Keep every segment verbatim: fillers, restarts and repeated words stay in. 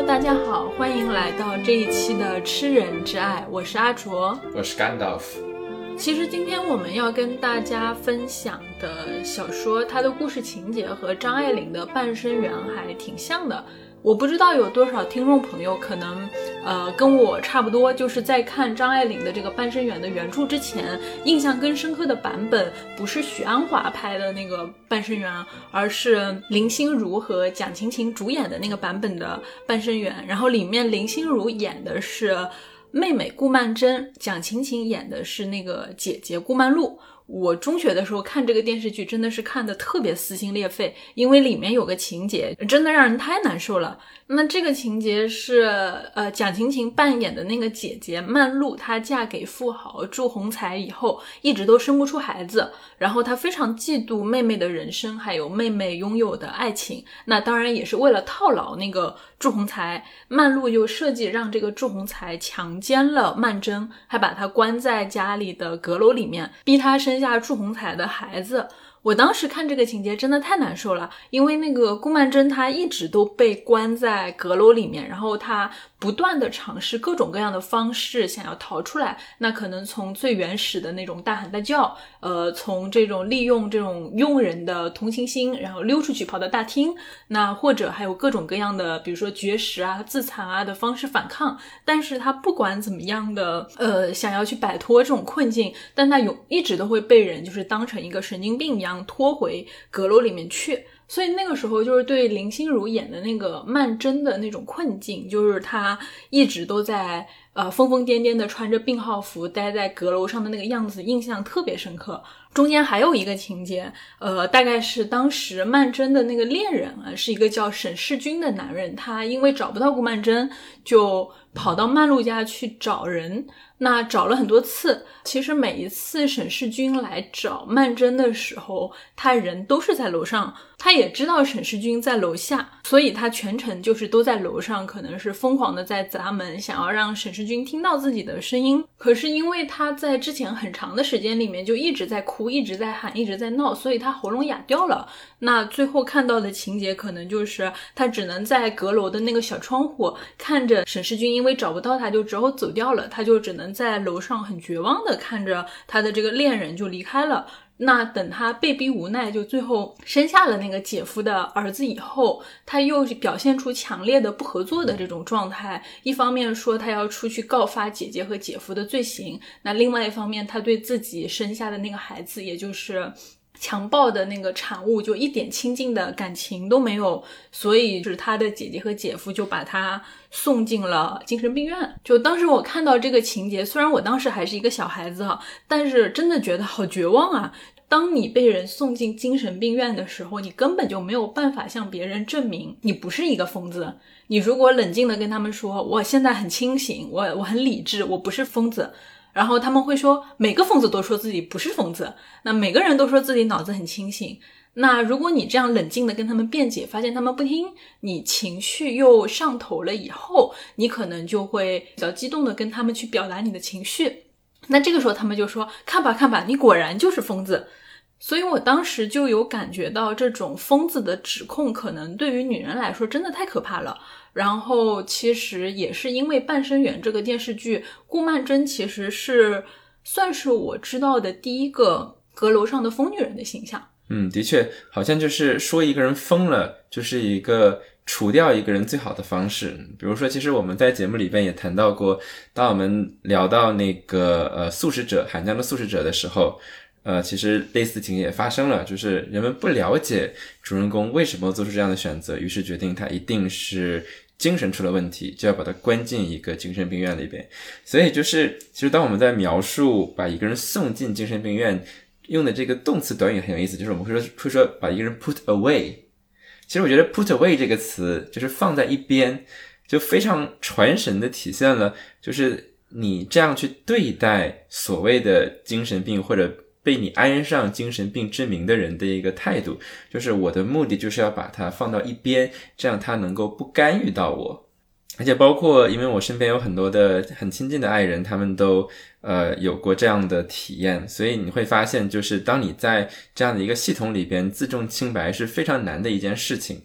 大家好，欢迎来到这一期的吃人之爱，我是阿卓， 我是甘道夫。 其实今天我们要跟大家分享的小说，它的故事情节和张爱玲的《半生缘》还挺像的。我不知道有多少听众朋友可能呃跟我差不多，就是在看张爱玲的这个《半生缘》的原著之前，印象更深刻的版本不是许鞍华拍的那个《半生缘》，而是林心如和蒋勤勤主演的那个版本的《半生缘》。然后里面林心如演的是妹妹顾曼桢，蒋勤勤演的是那个姐姐顾曼璐。我中学的时候看这个电视剧真的是看得特别撕心裂肺，因为里面有个情节真的让人太难受了。那这个情节是呃，蒋勤勤扮演的那个姐姐曼璐，她嫁给富豪祝鸿才以后一直都生不出孩子，然后她非常嫉妒妹妹的人生还有妹妹拥有的爱情，那当然也是为了套牢那个祝鸿才，曼璐又设计让这个祝鸿才强奸了曼桢，还把她关在家里的阁楼里面，逼她生下祝鸿才的孩子。我当时看这个情节真的太难受了，因为那个顾曼桢她一直都被关在阁楼里面，然后她不断的尝试各种各样的方式想要逃出来，那可能从最原始的那种大喊大叫，呃，从这种利用这种佣人的同情心然后溜出去跑到大厅，那或者还有各种各样的比如说绝食啊自残啊的方式反抗，但是她不管怎么样的呃想要去摆脱这种困境，但她有一直都会被人就是当成一个神经病一样拖回阁楼里面去。所以那个时候就是对林心如演的那个曼桢的那种困境，就是她一直都在呃疯疯癫癫的穿着病号服待在阁楼上的那个样子印象特别深刻。中间还有一个情节，呃，大概是当时曼桢的那个恋人啊，是一个叫沈世钧的男人，他因为找不到顾曼桢，就跑到曼璐家去找人。那找了很多次，其实每一次沈世钧来找曼桢的时候，他人都是在楼上，他也知道沈世钧在楼下，所以他全程就是都在楼上，可能是疯狂的在砸门，想要让沈世钧听到自己的声音。可是因为他在之前很长的时间里面就一直在哭，一直在喊，一直在闹，所以他喉咙哑掉了。那最后看到的情节可能就是他只能在阁楼的那个小窗户看着沈世钧因为找不到他就只好走掉了，他就只能在楼上很绝望的看着他的这个恋人就离开了。那等他被逼无奈就最后生下了那个姐夫的儿子以后，他又表现出强烈的不合作的这种状态，一方面说他要出去告发姐姐和姐夫的罪行，那另外一方面他对自己生下的那个孩子也就是强暴的那个产物就一点亲近的感情都没有，所以就是他的姐姐和姐夫就把他送进了精神病院。就当时我看到这个情节，虽然我当时还是一个小孩子哈，但是真的觉得好绝望啊。当你被人送进精神病院的时候，你根本就没有办法向别人证明你不是一个疯子。你如果冷静的跟他们说我现在很清醒，我我很理智，我不是疯子，然后他们会说每个疯子都说自己不是疯子，那每个人都说自己脑子很清醒。那如果你这样冷静的跟他们辩解，发现他们不听，你情绪又上头了以后，你可能就会比较激动的跟他们去表达你的情绪，那这个时候他们就说看吧看吧，你果然就是疯子。所以我当时就有感觉到这种疯子的指控可能对于女人来说真的太可怕了。然后其实也是因为《半生缘》这个电视剧，顾曼桢其实是算是我知道的第一个阁楼上的疯女人的形象。 嗯，的确好像就是说一个人疯了就是一个除掉一个人最好的方式。比如说其实我们在节目里边也谈到过，当我们聊到那个呃素食者韩江的素食者的时候，呃，其实类似情节也发生了，就是人们不了解主人公为什么做出这样的选择，于是决定他一定是精神出了问题，就要把他关进一个精神病院里边。所以就是其实当我们在描述把一个人送进精神病院用的这个动词短语很有意思，就是我们会说会说把一个人 put away。 其实我觉得 put away 这个词就是放在一边，就非常传神的体现了就是你这样去对待所谓的精神病或者被你安上精神病之名的人的一个态度，就是我的目的就是要把它放到一边，这样他能够不干预到我。而且包括因为我身边有很多的很亲近的爱人，他们都呃有过这样的体验，所以你会发现就是当你在这样的一个系统里边自重清白是非常难的一件事情。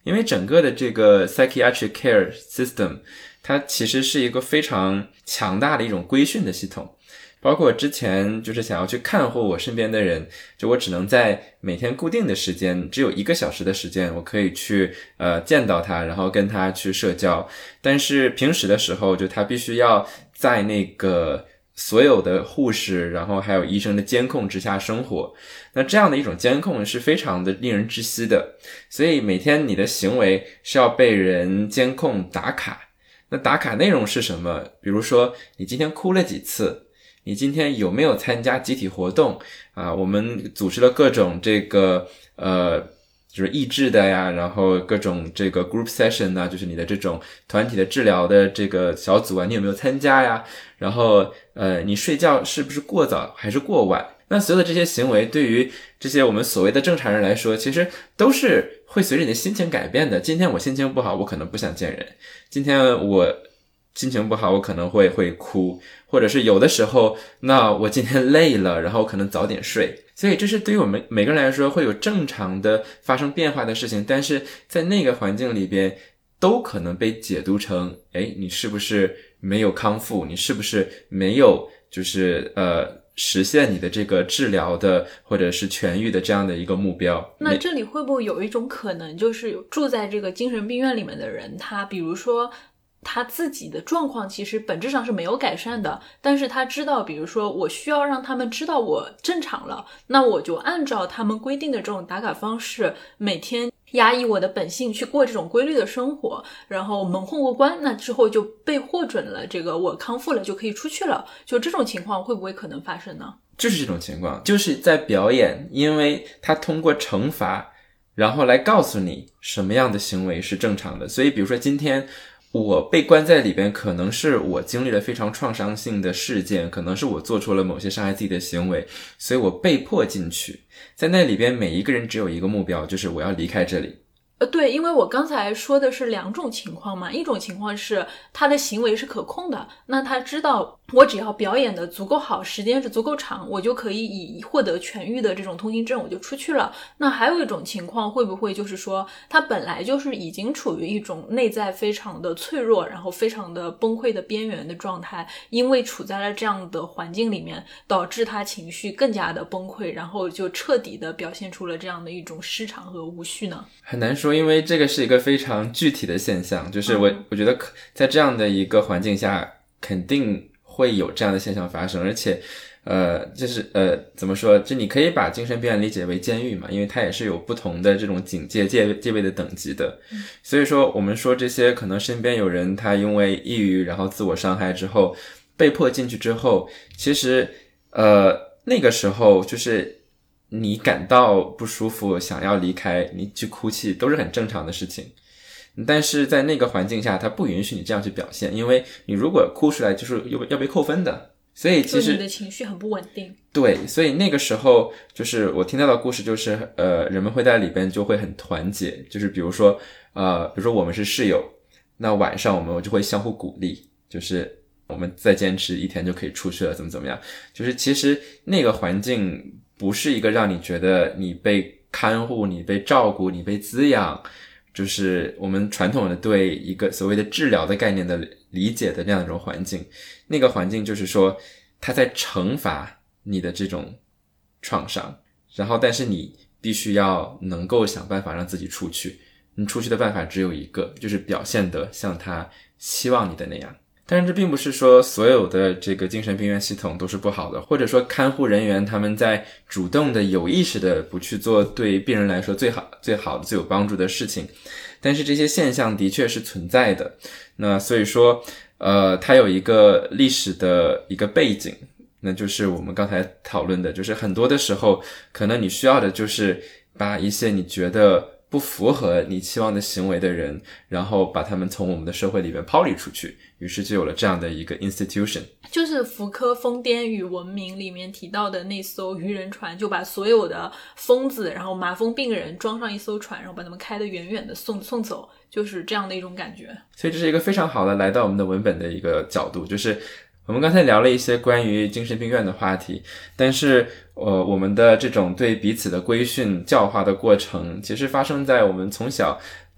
因为整个的这个 psychiatric care system 它其实是一个非常强大的一种规训的系统，包括之前就是想要去看护我身边的人，就我只能在每天固定的时间，只有一个小时的时间，我可以去呃见到他，然后跟他去社交。但是平时的时候，就他必须要在那个所有的护士，然后还有医生的监控之下生活。那这样的一种监控是非常的令人窒息的，所以每天你的行为是要被人监控打卡。那打卡内容是什么？比如说你今天哭了几次，你今天有没有参加集体活动啊？我们组织了各种这个呃就是益智的呀，然后各种这个 group session 啊，就是你的这种团体的治疗的这个小组啊，你有没有参加呀？然后呃你睡觉是不是过早还是过晚？那所有的这些行为对于这些我们所谓的正常人来说，其实都是会随着你的心情改变的。今天我心情不好，我可能不想见人。今天我心情不好，我可能会会哭，或者是有的时候，那我今天累了，然后可能早点睡。所以这是对于我们每个人来说会有正常的发生变化的事情，但是在那个环境里边都可能被解读成，诶，你是不是没有康复？你是不是没有就是呃实现你的这个治疗的或者是痊愈的这样的一个目标？ 那这里会不会有一种可能，就是住在这个精神病院里面的人，他比如说他自己的状况其实本质上是没有改善的，但是他知道比如说我需要让他们知道我正常了，那我就按照他们规定的这种打卡方式，每天压抑我的本性去过这种规律的生活，然后蒙混过关，那之后就被获准了这个我康复了就可以出去了。就这种情况会不会可能发生呢？ 就是这种情况，就是在表演，因为他通过惩罚然后来告诉你什么样的行为是正常的。所以比如说今天我被关在里边，可能是我经历了非常创伤性的事件，可能是我做出了某些伤害自己的行为，所以我被迫进去。在那里边每一个人只有一个目标，就是我要离开这里。 呃，对，因为我刚才说的是两种情况嘛，一种情况是他的行为是可控的，那他知道我只要表演的足够好，时间是足够长，我就可以以获得痊愈的这种通行证我就出去了。那还有一种情况会不会就是说他本来就是已经处于一种内在非常的脆弱，然后非常的崩溃的边缘的状态，因为处在了这样的环境里面，导致他情绪更加的崩溃，然后就彻底的表现出了这样的一种失常和无序呢？ 很难说，因为这个是一个非常具体的现象，就是我、嗯、我觉得在这样的一个环境下肯定会有这样的现象发生，而且呃就是呃怎么说，就你可以把精神病院理解为监狱嘛，因为它也是有不同的这种警戒戒戒备的等级的、嗯、所以说我们说这些可能身边有人他因为抑郁然后自我伤害之后被迫进去之后，其实呃那个时候就是你感到不舒服想要离开，你去哭泣都是很正常的事情，但是在那个环境下他不允许你这样去表现，因为你如果哭出来就是要被扣分的，所以其实你的情绪很不稳定。 对，所以那个时候就是我听到的故事就是呃，人们会在里边就会很团结，就是比如说呃，比如说我们是室友，那晚上我们就会相互鼓励，就是我们再坚持一天就可以出去了，怎么怎么样，就是其实那个环境不是一个让你觉得你被看护、你被照顾、你被滋养，就是我们传统的对一个所谓的治疗的概念的理解的那样一种环境。那个环境就是说它在惩罚你的这种创伤，然后但是你必须要能够想办法让自己出去，你出去的办法只有一个，就是表现得像他希望你的那样。但是这并不是说所有的这个精神病院系统都是不好的，或者说看护人员他们在主动的有意识的不去做对病人来说最好最好的最有帮助的事情，但是这些现象的确是存在的。那所以说呃，它有一个历史的一个背景，那就是我们刚才讨论的，就是很多的时候可能你需要的就是把一些你觉得不符合你期望的行为的人，然后把他们从我们的社会里面抛离出去，于是就有了这样的一个 institution。 就是福柯疯癫与文明里面提到的那艘渔人船，就把所有的疯子然后麻风病人装上一艘船，然后把他们开得远远的送送走，就是这样的一种感觉。 所以这是一个非常好的来到我们的文本的一个角度，就是我们刚才聊了一些关于精神病院的话题，但是呃，我们的这种对彼此的规训教化的过程其实发生在我们从小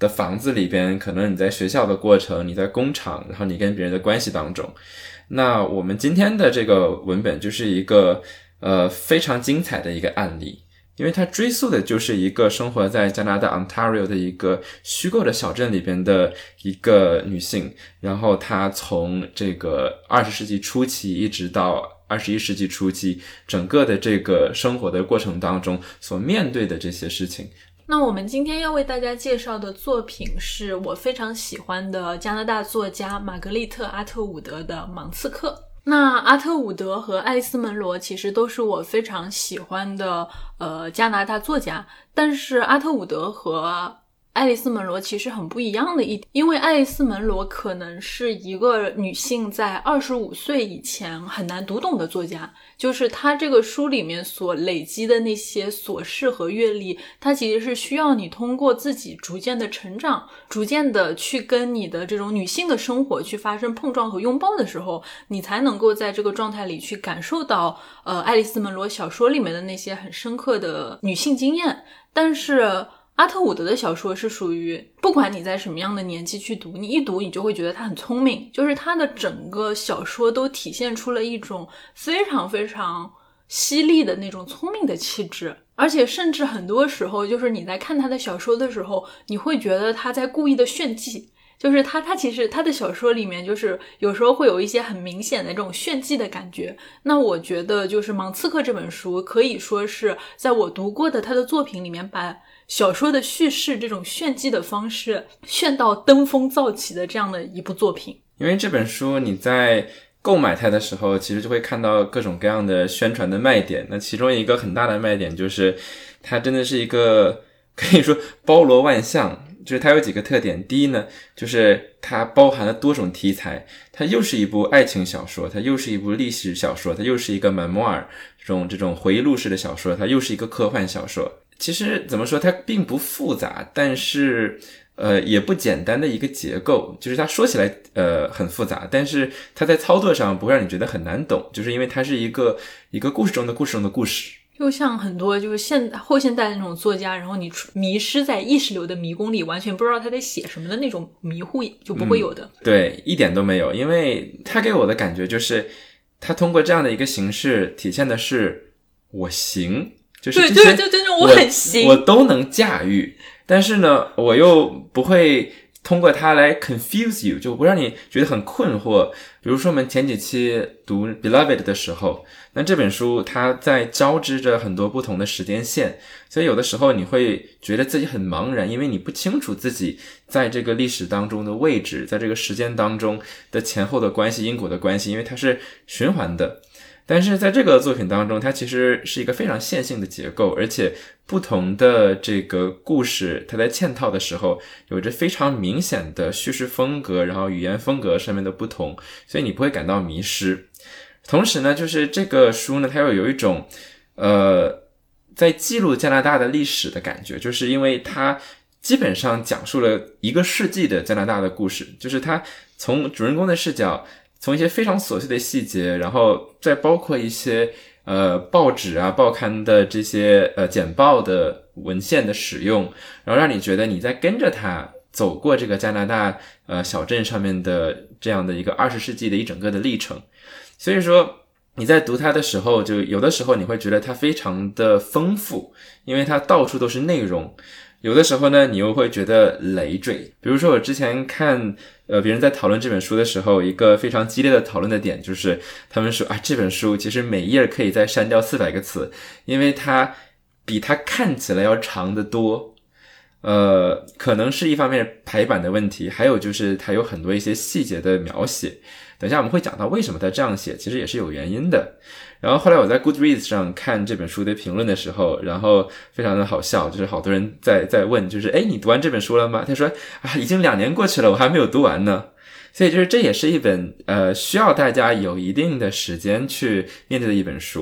的房子里边，可能你在学校的过程，你在工厂，然后你跟别人的关系当中。那我们今天的这个文本就是一个呃非常精彩的一个案例，因为它追溯的就是一个生活在加拿大 Ontario 的一个虚构的小镇里边的一个女性，然后她从这个二十世纪初期一直到二十一世纪初期，整个的这个生活的过程当中所面对的这些事情。 那我们今天要为大家介绍的作品是我非常喜欢的加拿大作家玛格丽特·阿特伍德的《芒刺客》。那阿特伍德和爱丽丝·门罗其实都是我非常喜欢的呃加拿大作家，但是阿特伍德和爱丽丝·门罗其实很不一样的一点，因为爱丽丝·门罗可能是一个女性在二十五岁以前很难读懂的作家，就是她这个书里面所累积的那些琐事和阅历，她其实是需要你通过自己逐渐的成长，逐渐的去跟你的这种女性的生活去发生碰撞和拥抱的时候，你才能够在这个状态里去感受到呃爱丽丝·门罗小说里面的那些很深刻的女性经验。但是阿特伍德的小说是属于不管你在什么样的年纪去读，你一读你就会觉得他很聪明，就是他的整个小说都体现出了一种非常非常犀利的那种聪明的气质，而且甚至很多时候就是你在看他的小说的时候，你会觉得他在故意的炫技，就是他他其实他的小说里面就是有时候会有一些很明显的这种炫技的感觉。那我觉得就是《芒刺客》这本书可以说是在我读过的他的作品里面把小说的叙事这种炫技的方式炫到登峰造极的这样的一部作品。 因为这本书你在购买它的时候其实就会看到各种各样的宣传的卖点，那其中一个很大的卖点就是它真的是一个可以说包罗万象，就是它有几个特点。第一呢，就是它包含了多种题材，它又是一部爱情小说，它又是一部历史小说，它又是一个 memoir 这种这种回忆录式的小说，它又是一个科幻小说。其实怎么说，它并不复杂，但是呃也不简单的一个结构，就是它说起来呃很复杂，但是它在操作上不会让你觉得很难懂，就是因为它是一个一个故事中的故事中的故事。 就像很多就是现后现代的那种作家，然后你迷失在意识流的迷宫里，完全不知道他在写什么的那种迷糊就不会有的、嗯、 对，一点都没有。因为他给我的感觉就是他通过这样的一个形式体现的是我行，就是这些对对对对，我很行， 我都能驾驭，但是呢我又不会通过它来 confuse you， 就不让你觉得很困惑。比如说我们前几期读 Beloved 的时候，那这本书它在交织着很多不同的时间线，所以有的时候你会觉得自己很茫然，因为你不清楚自己在这个历史当中的位置，在这个时间当中的前后的关系，因果的关系，因为它是循环的。但是在这个作品当中，它其实是一个非常线性的结构，而且不同的这个故事它在嵌套的时候有着非常明显的叙事风格，然后语言风格上面的不同，所以你不会感到迷失。同时呢，就是这个书呢它又有一种呃在记录加拿大的历史的感觉，就是因为它基本上讲述了一个世纪的加拿大的故事，就是它从主人公的视角，从一些非常琐碎的细节，然后再包括一些呃报纸啊报刊的这些呃简报的文献的使用，然后让你觉得你在跟着他走过这个加拿大呃小镇上面的这样的一个二十世纪的一整个的历程。所以说你在读它的时候，就有的时候你会觉得它非常的丰富，因为它到处都是内容。有的时候呢你又会觉得累赘。比如说我之前看呃别人在讨论这本书的时候，一个非常激烈的讨论的点就是他们说啊，这本书其实每页可以再删掉四百个词，因为它比它看起来要长得多。呃可能是一方面排版的问题，还有就是它有很多一些细节的描写，等一下我们会讲到为什么它这样写，其实也是有原因的。然后后来我在 Goodreads 上看这本书的评论的时候，然后非常的好笑，就是好多人在在问，就是诶你读完这本书了吗？他说啊，已经两年过去了，我还没有读完呢。所以就是这也是一本呃需要大家有一定的时间去面对的一本书。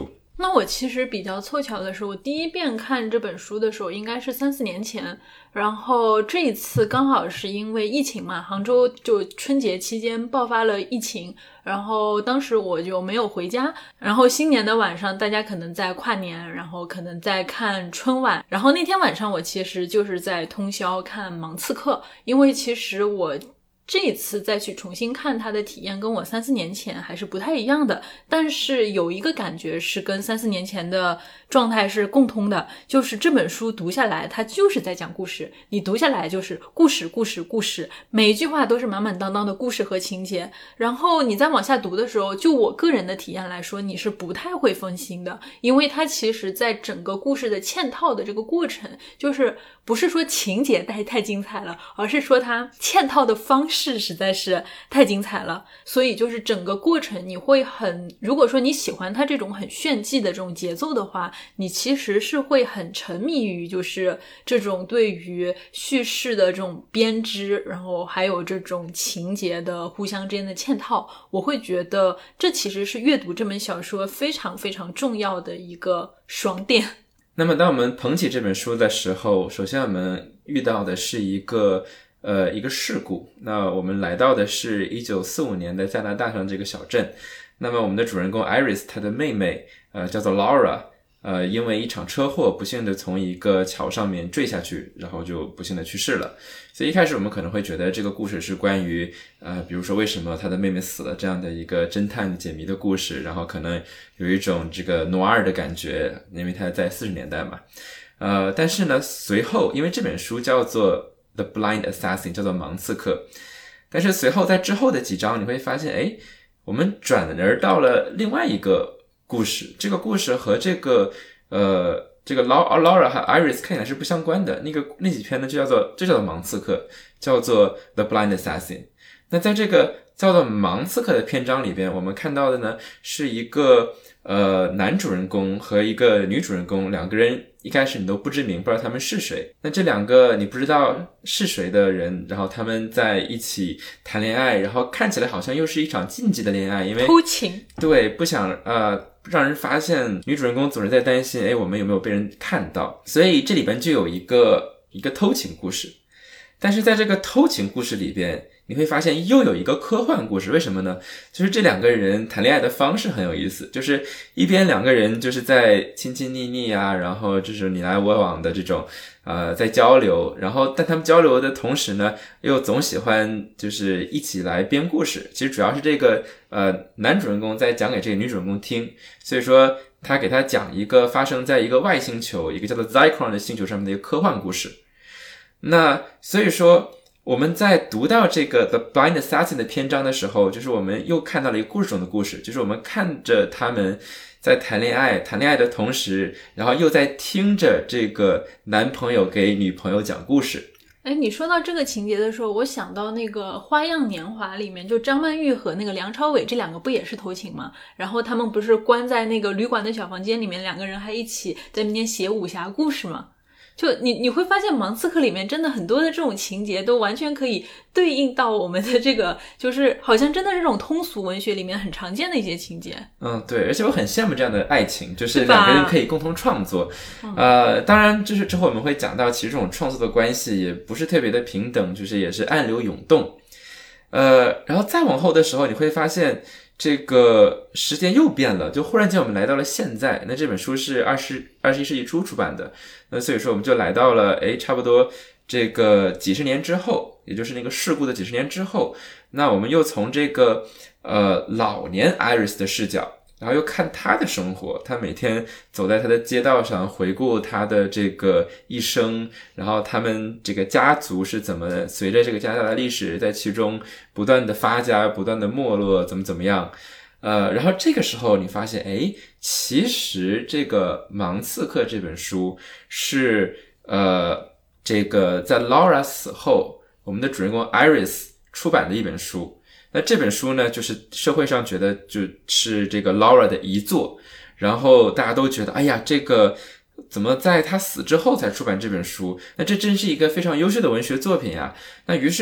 那我其实比较凑巧的是，我第一遍看这本书的时候应该是三四年前，然后这一次刚好是因为疫情嘛，杭州就春节期间爆发了疫情，然后当时我就没有回家，然后新年的晚上大家可能在跨年，然后可能在看春晚，然后那天晚上我其实就是在通宵看盲刺客，因为其实我这一次再去重新看它的体验跟我三四年前还是不太一样的，但是有一个感觉是跟三四年前的状态是共通的，就是这本书读下来它就是在讲故事，你读下来就是故事故事故事，每一句话都是满满当当的故事和情节，然后你再往下读的时候，就我个人的体验来说，你是不太会分心的，因为它其实在整个故事的嵌套的这个过程，就是不是说情节太太精彩了，而是说它嵌套的方式实在是太精彩了，所以就是整个过程你会很，如果说你喜欢它这种很炫技的这种节奏的话，你其实是会很沉迷于就是这种对于叙事的这种编织，然后还有这种情节的互相之间的嵌套，我会觉得这其实是阅读这本小说非常非常重要的一个爽点。 那么当我们捧起这本书的时候，首先我们遇到的是一个呃一个事故，那我们来到的是一九四五年的加拿大上这个小镇，那么我们的主人公 Iris 她的妹妹呃叫做 Laura， 呃因为一场车祸不幸的从一个桥上面坠下去，然后就不幸的去世了。所以一开始我们可能会觉得这个故事是关于呃比如说为什么她的妹妹死了这样的一个侦探解谜的故事，然后可能有一种这个诺尔的感觉，因为它在四十年代嘛。呃但是呢随后因为这本书叫做 The Blind Assassin， 叫做盲刺客，但是随后在之后的几章你会发现，诶我们转而到了另外一个故事，这个故事和这个呃这个 Laura 和 Iris 看起来是不相关的，那个那几篇呢就叫做就叫做盲刺客，叫做 The Blind Assassin。 那在这个叫做盲刺客的篇章里边，我们看到的呢是一个呃男主人公和一个女主人公，两个人一开始你都不知名，不知道他们是谁。那这两个你不知道是谁的人，然后他们在一起谈恋爱，然后看起来好像又是一场禁忌的恋爱，因为偷情， 对，不想呃让人发现，女主人公总是在担心，诶我们有没有被人看到，所以这里边就有一个一个偷情故事。但是在这个偷情故事里边，你会发现又有一个科幻故事，为什么呢？就是这两个人谈恋爱的方式很有意思，就是一边两个人就是在亲亲昵昵啊，然后就是你来我往的这种呃在交流，然后但他们交流的同时呢，又总喜欢就是一起来编故事。其实主要是这个呃男主人公在讲给这个女主人公听，所以说他给他讲一个发生在一个外星球，一个叫做 Zyklon 的星球上面的一个科幻故事。那所以说我们在读到这个 The Blind Assassin 的篇章的时候，就是我们又看到了一个故事中的故事，就是我们看着他们在谈恋爱，谈恋爱的同时，然后又在听着这个男朋友给女朋友讲故事。 哎，你说到这个情节的时候，我想到那个《花样年华》里面，就张曼玉和那个梁朝伟这两个不也是偷情吗？然后他们不是关在那个旅馆的小房间里面，两个人还一起在那边写武侠故事吗？就你你会发现盲刺客里面真的很多的这种情节都完全可以对应到我们的这个，就是好像真的是这种通俗文学里面很常见的一些情节。 嗯，对，而且我很羡慕这样的爱情，就是两个人可以共同创作。呃，当然就是之后我们会讲到，其实这种创作的关系也不是特别的平等，就是也是暗流涌动。呃，然后再往后的时候，你会发现这个时间又变了，就忽然间我们来到了现在。那这本书是二十二十一世纪初出版的，那所以说我们就来到了诶差不多这个几十年之后，也就是那个事故的几十年之后，那我们又从这个呃老年 Iris 的视角，然后又看他的生活，他每天走在他的街道上，回顾他的这个一生，然后他们这个家族是怎么随着这个加拿大的历史在其中不断的发家，不断的没落，怎么怎么样。呃，然后这个时候你发现，诶，其实这个盲刺客这本书是呃这个在 Laura 死后，我们的主人公 Iris 出版的一本书。那这本书呢，就是社会上觉得就是这个 Laura 的遗作，然后大家都觉得，哎呀，这个怎么在他死之后才出版这本书？那这真是一个非常优秀的文学作品呀。那于是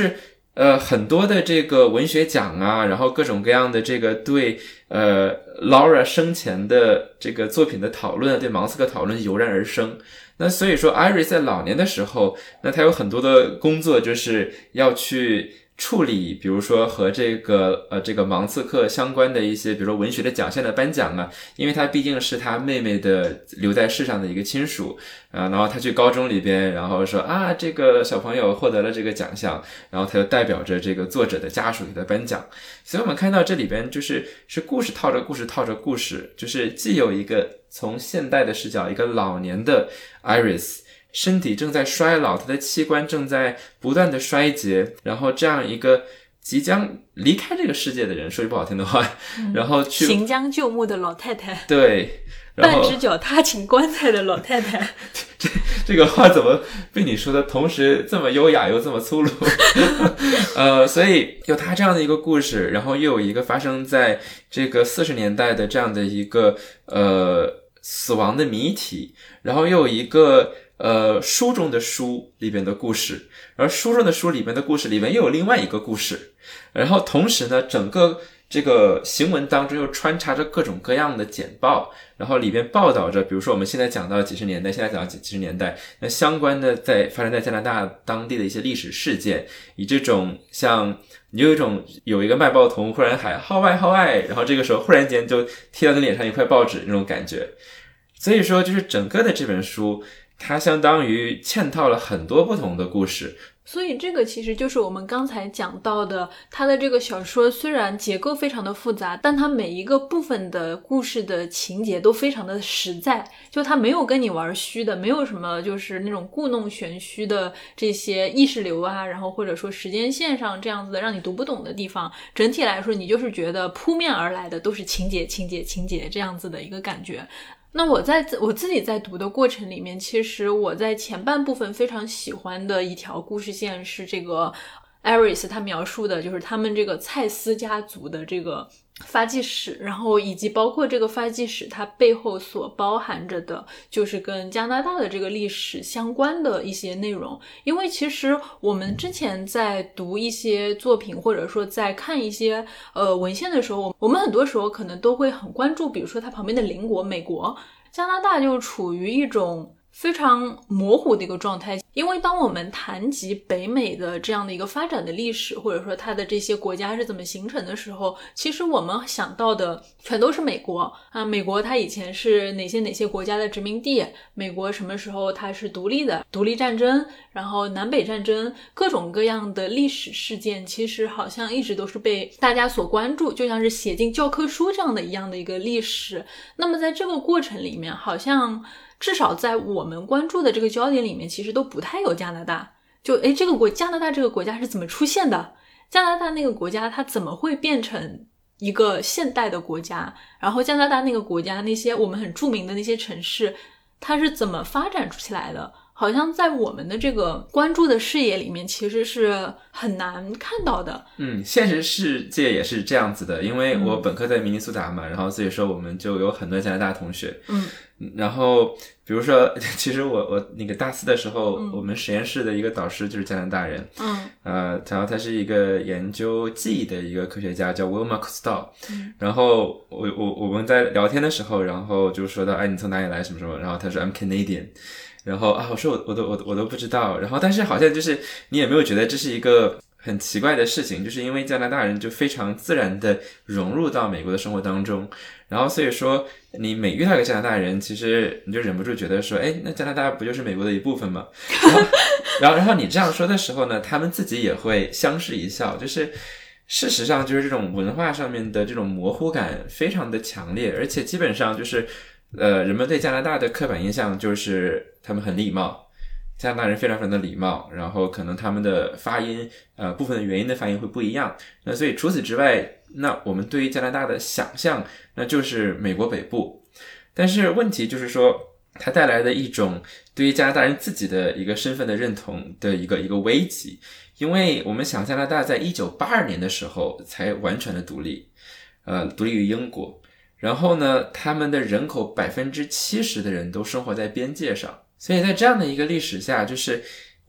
呃，很多的这个文学奖啊，然后各种各样的这个对呃 Laura 生前的这个作品的讨论，对芒斯克讨论油然而生。那所以说 Iris 在老年的时候，那他有很多的工作就是要去处理，比如说和这个呃这个芒斯克相关的一些，比如说文学的奖项的颁奖啊，因为他毕竟是他妹妹的留在世上的一个亲属啊，然后他去高中里边，然后说啊这个小朋友获得了这个奖项，然后他就代表着这个作者的家属给他颁奖。所以我们看到这里边就是是故事套着故事套着故事，就是既有一个从现代的视角，一个老年的 Iris。身体正在衰老，他的器官正在不断的衰竭，然后这样一个即将离开这个世界的人，说句不好听的话，嗯、然后去行将就木的老太太， 对，然后半只脚踏进棺材的老太太， 这这个话怎么被你说的同时这么优雅又这么粗鲁？呃，所以有他这样的一个故事，然后又有一个发生在这个四十年代的这样的一个呃死亡的谜题，然后又有一个。呃，书中的书里边的故事，而书中的书里边的故事里边又有另外一个故事，然后同时呢，整个这个行文当中又穿插着各种各样的简报，然后里边报道着，比如说我们现在讲到几十年代，现在讲到几十年代，那相关的在发生在加拿大当地的一些历史事件，以这种像你有一种有一个卖报童忽然喊号外号外，然后这个时候忽然间就贴到你脸上一块报纸那种感觉，所以说就是整个的这本书。它相当于嵌套了很多不同的故事， 所以这个其实就是我们刚才讲到的，它的这个小说虽然结构非常的复杂，但它每一个部分的故事的情节都非常的实在，就它没有跟你玩虚的，没有什么就是那种故弄玄虚的这些意识流啊，然后或者说时间线上这样子的让你读不懂的地方，整体来说你就是觉得扑面而来的都是情节情节情节这样子的一个感觉。那我在我自己在读的过程里面，其实我在前半部分非常喜欢的一条故事线是这个 Iris 他描述的就是他们这个蔡斯家族的这个发迹史，然后以及包括这个发迹史它背后所包含着的就是跟加拿大的这个历史相关的一些内容。因为其实我们之前在读一些作品或者说在看一些呃文献的时候，我们很多时候可能都会很关注，比如说它旁边的邻国美国，加拿大就处于一种非常模糊的一个状态。因为当我们谈及北美的这样的一个发展的历史，或者说它的这些国家是怎么形成的时候，其实我们想到的全都是美国啊，美国它以前是哪些哪些国家的殖民地，美国什么时候它是独立的，独立战争，然后南北战争，各种各样的历史事件其实好像一直都是被大家所关注，就像是写进教科书这样的一样的一个历史。那么在这个过程里面，好像至少在我们关注的这个焦点里面，其实都不太有加拿大。就诶，这个国加拿大这个国家是怎么出现的？加拿大那个国家它怎么会变成一个现代的国家？然后加拿大那个国家那些我们很著名的那些城市，它是怎么发展起来的？好像在我们的这个关注的视野里面其实是很难看到的。 嗯，现实世界也是这样子的，因为我本科在明尼苏达嘛，然后所以说我们就有很多加拿大同学。 嗯， 然后比如说其实我我那个大四的时候、嗯、我们实验室的一个导师就是加拿大人。 嗯， 呃，然后他是一个研究记忆的一个科学家叫 Wilma Costello。嗯，然后我我我们在聊天的时候，然后就说到哎你从哪里来什么什么，然后他说 I'm Canadian。然后啊，我说我我都我我都不知道，然后但是好像就是你也没有觉得这是一个很奇怪的事情，就是因为加拿大人就非常自然的融入到美国的生活当中，然后所以说你每遇到一个加拿大人，其实你就忍不住觉得说，哎，那加拿大不就是美国的一部分吗？然后然后然后你这样说的时候呢，他们自己也会相视一笑，就是事实上就是这种文化上面的这种模糊感非常的强烈，而且基本上就是呃，人们对加拿大的刻板印象就是他们很礼貌，加拿大人非常非常的礼貌，然后可能他们的发音呃部分的元音的发音会不一样，那所以除此之外，那我们对于加拿大的想象那就是美国北部。但是问题就是说它带来的一种对于加拿大人自己的一个身份的认同的一个一个危机，因为我们想加拿大在一九八二年的时候才完全的独立，呃独立于英国，然后呢他们的人口 百分之七十 的人都生活在边界上，所以在这样的一个历史下，就是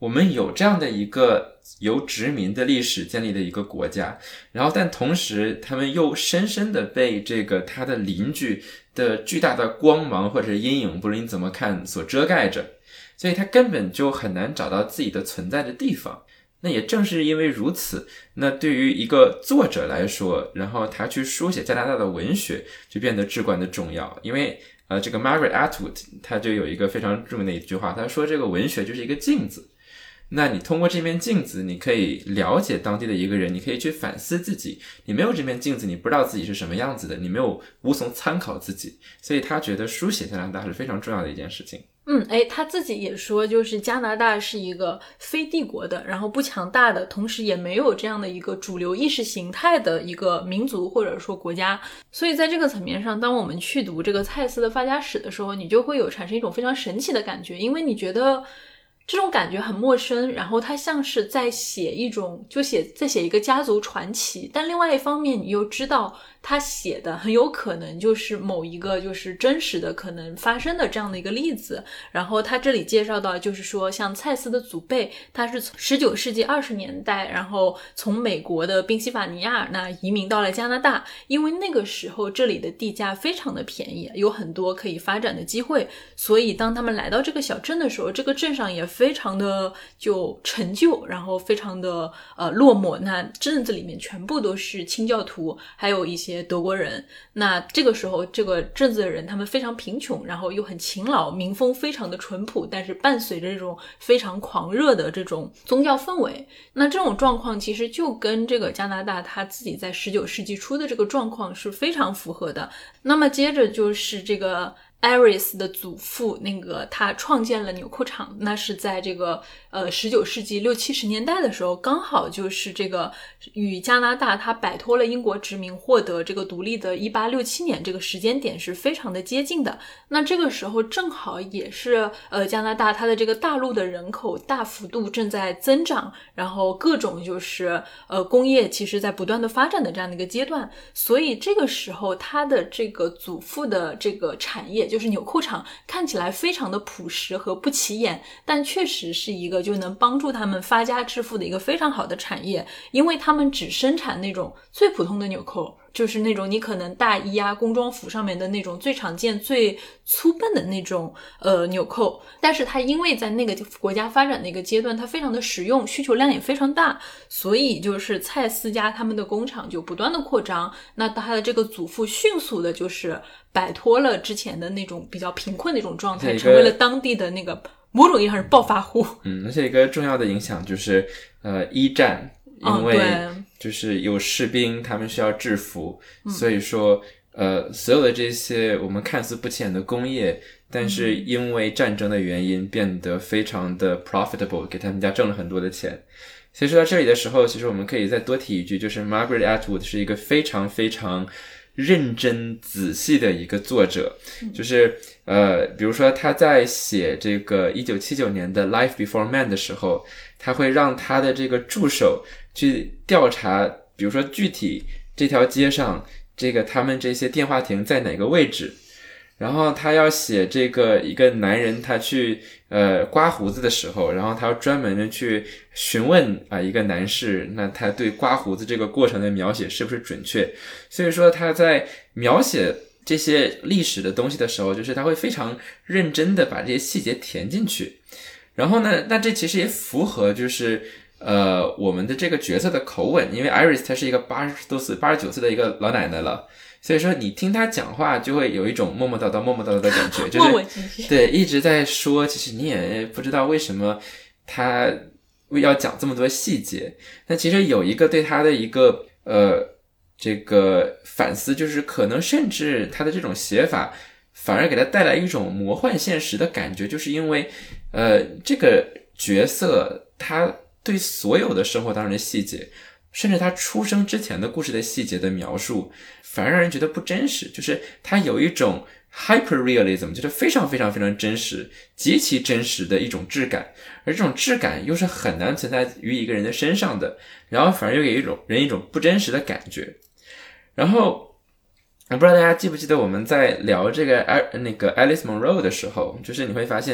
我们有这样的一个由殖民的历史建立的一个国家，然后但同时他们又深深的被这个他的邻居的巨大的光芒或者阴影，不论你怎么看，所遮盖着，所以他根本就很难找到自己的存在的地方。那也正是因为如此，那对于一个作者来说，然后他去书写加拿大的文学就变得至关的重要。因为呃，这个 Margaret Atwood 他就有一个非常著名的一句话，他说这个文学就是一个镜子，那你通过这面镜子你可以了解当地的一个人，你可以去反思自己，你没有这面镜子你不知道自己是什么样子的，你没有无从参考自己，所以他觉得书写加拿大是非常重要的一件事情。 嗯，哎，他自己也说，就是加拿大是一个非帝国的，然后不强大的，同时也没有这样的一个主流意识形态的一个民族或者说国家。所以在这个层面上，当我们去读这个蔡司的发家史的时候，你就会有产生一种非常神奇的感觉，因为你觉得这种感觉很陌生，然后它像是在写一种就写在写一个家族传奇，但另外一方面你又知道他写的很有可能就是某一个就是真实的可能发生的这样的一个例子。然后他这里介绍到就是说像蔡司的祖辈，他是十九世纪二十年代然后从美国的宾夕法尼亚那移民到了加拿大，因为那个时候这里的地价非常的便宜，有很多可以发展的机会，所以当他们来到这个小镇的时候，这个镇上也非常的就陈旧，然后非常的呃落寞，那镇子里面全部都是清教徒，还有一些德国人。那这个时候这个镇子的人他们非常贫穷，然后又很勤劳，民风非常的淳朴，但是伴随着这种非常狂热的这种宗教氛围。那这种状况其实就跟这个加拿大他自己在十九世纪初的这个状况是非常符合的。那么接着就是这个Iris 的祖父，那个他创建了纽扣厂，那是在这个呃十九世纪六七十年代的时候，刚好就是这个与加拿大他摆脱了英国殖民获得这个独立的一八六七年这个时间点是非常的接近的。那这个时候正好也是呃加拿大它的这个大陆的人口大幅度正在增长，然后各种就是呃工业其实在不断的发展的这样的一个阶段，所以这个时候他的这个祖父的这个产业就是纽扣厂看起来非常的朴实和不起眼，但确实是一个就能帮助他们发家致富的一个非常好的产业，因为他们只生产那种最普通的纽扣，就是那种你可能大衣啊工装服上面的那种最常见最粗笨的那种呃纽扣，但是它因为在那个国家发展的一个阶段它非常的实用，需求量也非常大，所以就是蔡司家他们的工厂就不断的扩张，那他的这个祖父迅速的就是摆脱了之前的那种比较贫困的一种状态，成为了当地的那个某种意义上是暴发户。 嗯，而且一个重要的影响就是呃一战，因为就是有士兵他们需要制服、嗯、所以说呃所有的这些我们看似不起眼的工业，但是因为战争的原因变得非常的 profitable， 给他们家挣了很多的钱。所以说到这里的时候，其实我们可以再多提一句，就是 Margaret Atwood 是一个非常非常认真仔细的一个作者，就是呃，比如说他在写这个一九七九年的 Life Before Man 的时候，他会让他的这个助手去调查，比如说具体这条街上这个他们这些电话亭在哪个位置，然后他要写这个一个男人他去呃刮胡子的时候，然后他要专门的去询问啊、呃、一个男士，那他对刮胡子这个过程的描写是不是准确。所以说他在描写这些历史的东西的时候，就是他会非常认真的把这些细节填进去。然后呢，那这其实也符合就是呃我们的这个角色的口吻，因为 Iris 她是一个八十多岁八十九岁的一个老奶奶了，所以说你听他讲话就会有一种默默叨叨默默叨叨的感觉，就是对一直在说，其实你也不知道为什么他要讲这么多细节。那其实有一个对他的一个呃这个反思，就是可能甚至他的这种写法反而给他带来一种魔幻现实的感觉，就是因为呃这个角色他对所有的生活当中的细节，甚至他出生之前的故事的细节的描述反而让人觉得不真实，就是他有一种 hyperrealism， 就是非常非常非常真实极其真实的一种质感，而这种质感又是很难存在于一个人的身上的，然后反而又给一种人一种不真实的感觉。然后我不知道大家记不记得我们在聊这个那个 Alice Munro 的时候，就是你会发现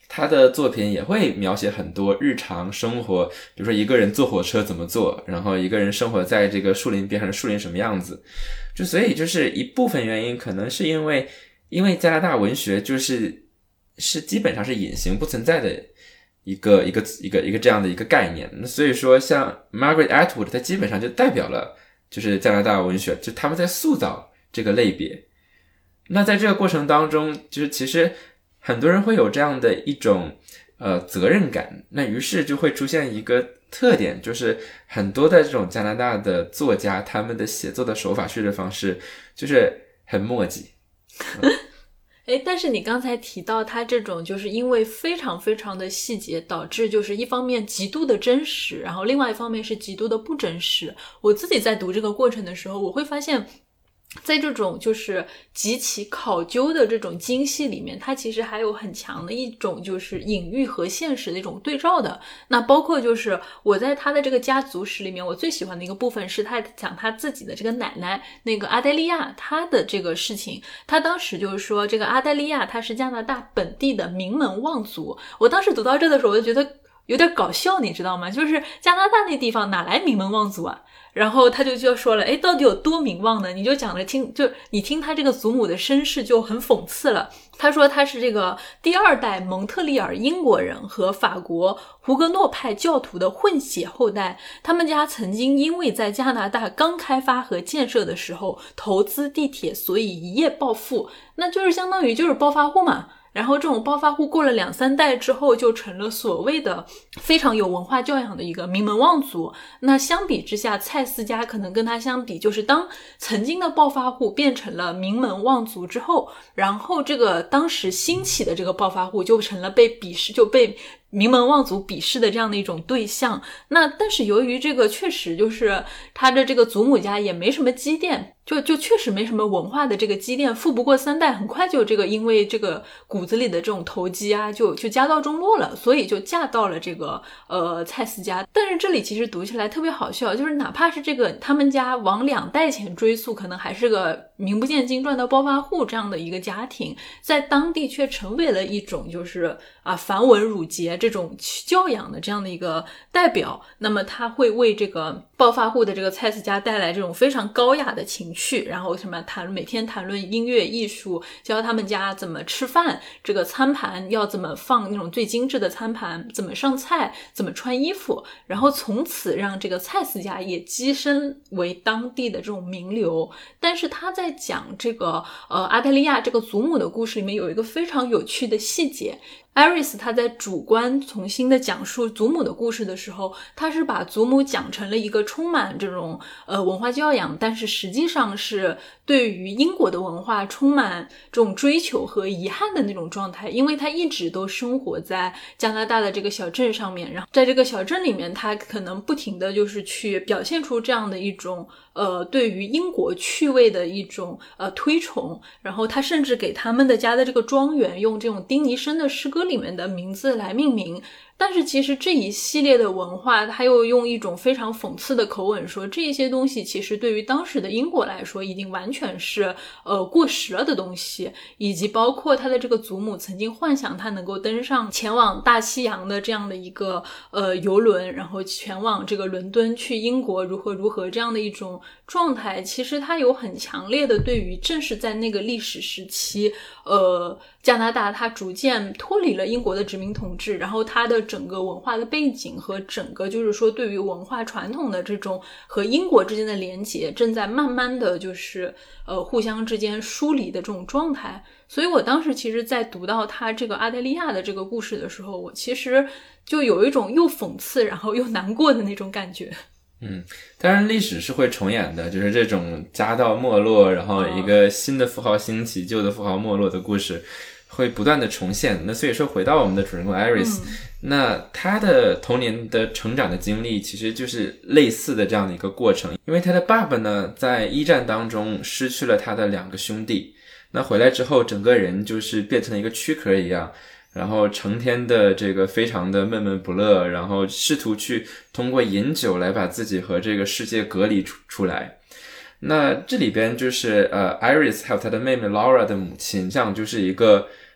他的作品也会描写很多日常生活，比如说一个人坐火车怎么坐，然后一个人生活在这个树林边上的树林什么样子。就所以就是一部分原因可能是因为因为加拿大文学就是是基本上是隐形不存在的一个一个一个一个这样的一个概念。那所以说像 Margaret Atwood 它基本上就代表了就是加拿大文学，就他们在塑造这个类别。那在这个过程当中，就是其实很多人会有这样的一种呃责任感，那于是就会出现一个特点，就是很多的这种加拿大的作家，他们的写作的手法叙事方式就是很墨迹。 诶，但是你刚才提到他这种就是因为非常非常的细节，导致就是一方面极度的真实，然后另外一方面是极度的不真实。我自己在读这个过程的时候，我会发现在这种就是极其考究的这种精细里面，它其实还有很强的一种就是隐喻和现实的一种对照的。那包括就是我在他的这个家族史里面，我最喜欢的一个部分是他讲他自己的这个奶奶那个阿黛利亚她的这个事情。他当时就是说这个阿黛利亚她是加拿大本地的名门望族。我当时读到这的时候我就觉得有点搞笑，你知道吗？就是加拿大那地方哪来名门望族啊？然后他就就说了，诶，到底有多名望呢？你就讲了听，就你听他这个祖母的身世就很讽刺了。他说他是这个第二代蒙特利尔英国人和法国胡格诺派教徒的混血后代。他们家曾经因为在加拿大刚开发和建设的时候投资地铁，所以一夜暴富，那就是相当于就是暴发户嘛。然后这种暴发户过了两三代之后就成了所谓的非常有文化教养的一个名门望族。那相比之下，蔡思家可能跟他相比，就是当曾经的暴发户变成了名门望族之后，然后这个当时兴起的这个暴发户就成了被鄙视，就被名门望族鄙视的这样的一种对象。那但是由于这个确实就是他的这个祖母家也没什么积淀，就就确实没什么文化的这个积淀，富不过三代，很快就这个因为这个骨子里的这种投机啊，就就家道中落了，所以就嫁到了这个呃蔡思家。但是这里其实读起来特别好笑，就是哪怕是这个他们家往两代前追溯，可能还是个名不见经传的暴发户这样的一个家庭，在当地却成为了一种就是啊繁文缛节这种教养的这样的一个代表。那么他会为这个暴发户的这个蔡思家带来这种非常高雅的情趣，然后什么谈每天谈论音乐艺术，教他们家怎么吃饭，这个餐盘要怎么放那种最精致的餐盘，怎么上菜，怎么穿衣服，然后从此让这个蔡思家也跻身为当地的这种名流。但是他在讲这个呃阿黛利亚这个祖母的故事里面有一个非常有趣的细节。Iris 他在主观重新的讲述祖母的故事的时候，他是把祖母讲成了一个充满这种呃文化教养，但是实际上是对于英国的文化充满这种追求和遗憾的那种状态。因为他一直都生活在加拿大的这个小镇上面，然后在这个小镇里面他可能不停的就是去表现出这样的一种呃对于英国趣味的一种呃推崇，然后他甚至给他们的家的这个庄园用这种丁尼生的诗歌里面的名字来命名。但是其实这一系列的文化，他又用一种非常讽刺的口吻说，这些东西其实对于当时的英国来说已经完全是呃过时了的东西，以及包括他的这个祖母曾经幻想他能够登上前往大西洋的这样的一个呃游轮，然后前往这个伦敦去英国如何如何这样的一种状态。其实他有很强烈的对于正是在那个历史时期呃加拿大它逐渐脱离了英国的殖民统治，然后它的整个文化的背景和整个就是说对于文化传统的这种和英国之间的连结正在慢慢的就是呃互相之间疏离的这种状态。所以我当时其实在读到他这个阿黛利亚的这个故事的时候，我其实就有一种又讽刺然后又难过的那种感觉。 嗯，当然历史是会重演的，就是这种家道没落，然后一个新的富豪兴起，旧的富豪没落的故事会不断的重现。那所以说回到我们的主人公 Iris、嗯、那他的童年的成长的经历其实就是类似的这样的一个过程。因为他的爸爸呢在一战当中失去了他的两个兄弟，那回来之后整个人就是变成了一个躯壳一样，然后成天的这个非常的闷闷不乐，然后试图去通过饮酒来把自己和这个世界隔离出出来。那这里边就是呃 Iris 还有她的妹妹 Laura 的母亲，这样就是一个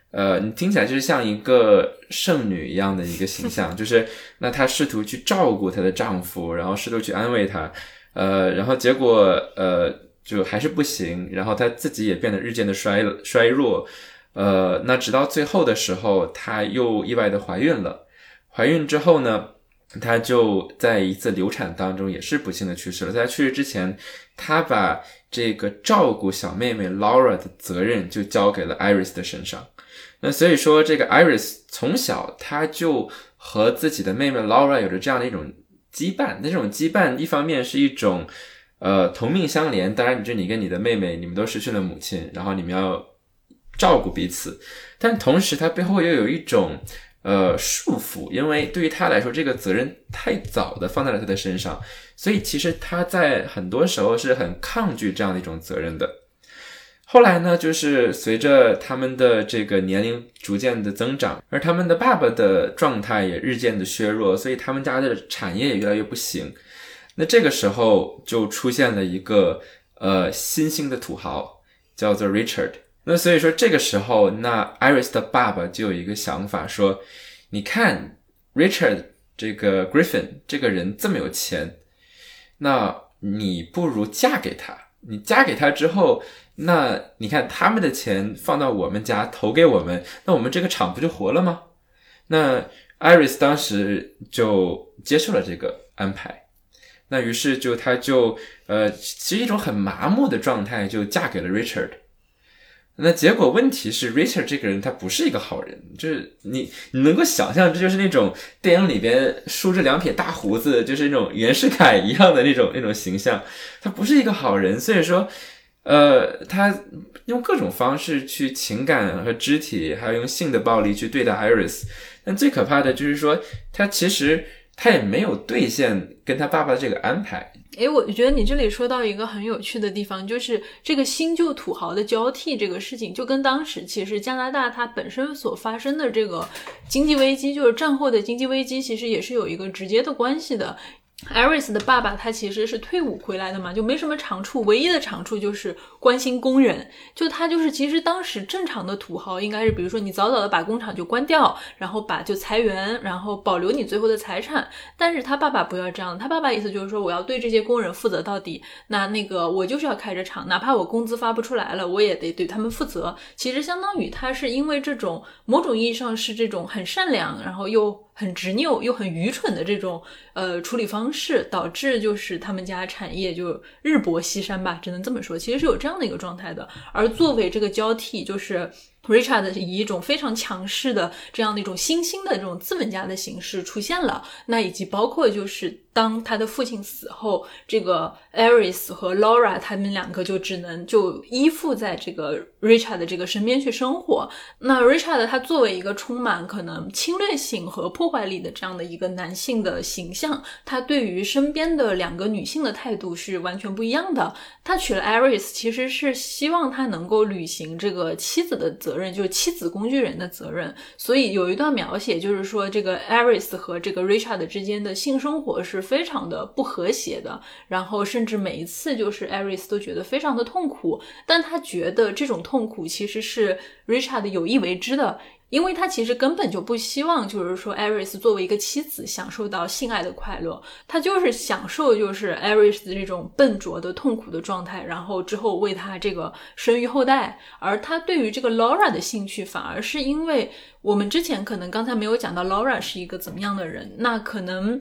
呃，你听起来就是像一个圣女一样的一个形象，就是那她试图去照顾她的丈夫，然后试图去安慰他，呃，然后结果呃就还是不行，然后她自己也变得日渐的衰衰弱，呃，那直到最后的时候，她又意外的怀孕了，怀孕之后呢，她就在一次流产当中也是不幸的去世了。在去世之前，她把这个照顾小妹妹 Laura 的责任就交给了 Iris 的身上。那所以说这个 Iris 从小她就和自己的妹妹 Laura 有着这样的一种羁绊，那这种羁绊一方面是一种呃同命相连，当然就你跟你的妹妹你们都失去了母亲，然后你们要照顾彼此，但同时它背后又有一种呃束缚，因为对于她来说这个责任太早的放在了她的身上，所以其实她在很多时候是很抗拒这样的一种责任的。后来呢，就是随着他们的这个年龄逐渐的增长，而他们的爸爸的状态也日渐的削弱，所以他们家的产业也越来越不行。那这个时候就出现了一个呃新兴的土豪，叫做 Richard。那所以说这个时候，那 Iris 的爸爸就有一个想法说，你看 Richard 这个 Griffin 这个人这么有钱，那你不如嫁给他，你嫁给他之后，那你看他们的钱放到我们家投给我们，那我们这个厂不就活了吗？那 Iris 当时就接受了这个安排，那于是就他就呃其实一种很麻木的状态就嫁给了 Richard。那结果问题是 Richard 这个人他不是一个好人，就是你你能够想象，这就是那种电影里边梳着两撇大胡子，就是那种袁世凯一样的那种那种形象，他不是一个好人。所以说呃，他用各种方式去情感和肢体还有用性的暴力去对待 Iris， 但最可怕的就是说他其实他也没有兑现跟他爸爸的这个安排。 诶，我觉得你这里说到一个很有趣的地方，就是这个新旧土豪的交替这个事情，就跟当时其实加拿大它本身所发生的这个经济危机，就是战后的经济危机，其实也是有一个直接的关系的。Iris 的爸爸他其实是退伍回来的嘛，就没什么长处，唯一的长处就是关心工人。就他就是其实当时正常的土豪应该是比如说你早早的把工厂就关掉，然后把就裁员，然后保留你最后的财产。但是他爸爸不要这样，他爸爸意思就是说我要对这些工人负责到底，那那个我就是要开着厂，哪怕我工资发不出来了，我也得对他们负责。其实相当于他是因为这种某种意义上是这种很善良，然后又很执拗又很愚蠢的这种呃处理方式，导致就是他们家产业就日薄西山吧，只能这么说，其实是有这样的一个状态的。而作为这个交替，就是 Richard 以一种非常强势的这样的一种新兴的这种资本家的形式出现了，那以及包括就是当他的父亲死后，这个 Iris 和 Laura 他们两个就只能就依附在这个 Richard 的这个身边去生活。那 Richard 他作为一个充满可能侵略性和破坏力的这样的一个男性的形象，他对于身边的两个女性的态度是完全不一样的。他娶了 Iris 其实是希望他能够履行这个妻子的责任，就是妻子工具人的责任。所以有一段描写就是说这个 Iris 和这个 Richard 之间的性生活是非常的不和谐的，然后甚至每一次就是 Iris 都觉得非常的痛苦，但他觉得这种痛苦其实是 Richard 有意为之的，因为他其实根本就不希望就是说 Iris 作为一个妻子享受到性爱的快乐，他就是享受就是 Iris 的这种笨拙的痛苦的状态，然后之后为他这个生育后代。而他对于这个 Laura 的兴趣反而是因为我们之前可能刚才没有讲到 Laura 是一个怎么样的人，那可能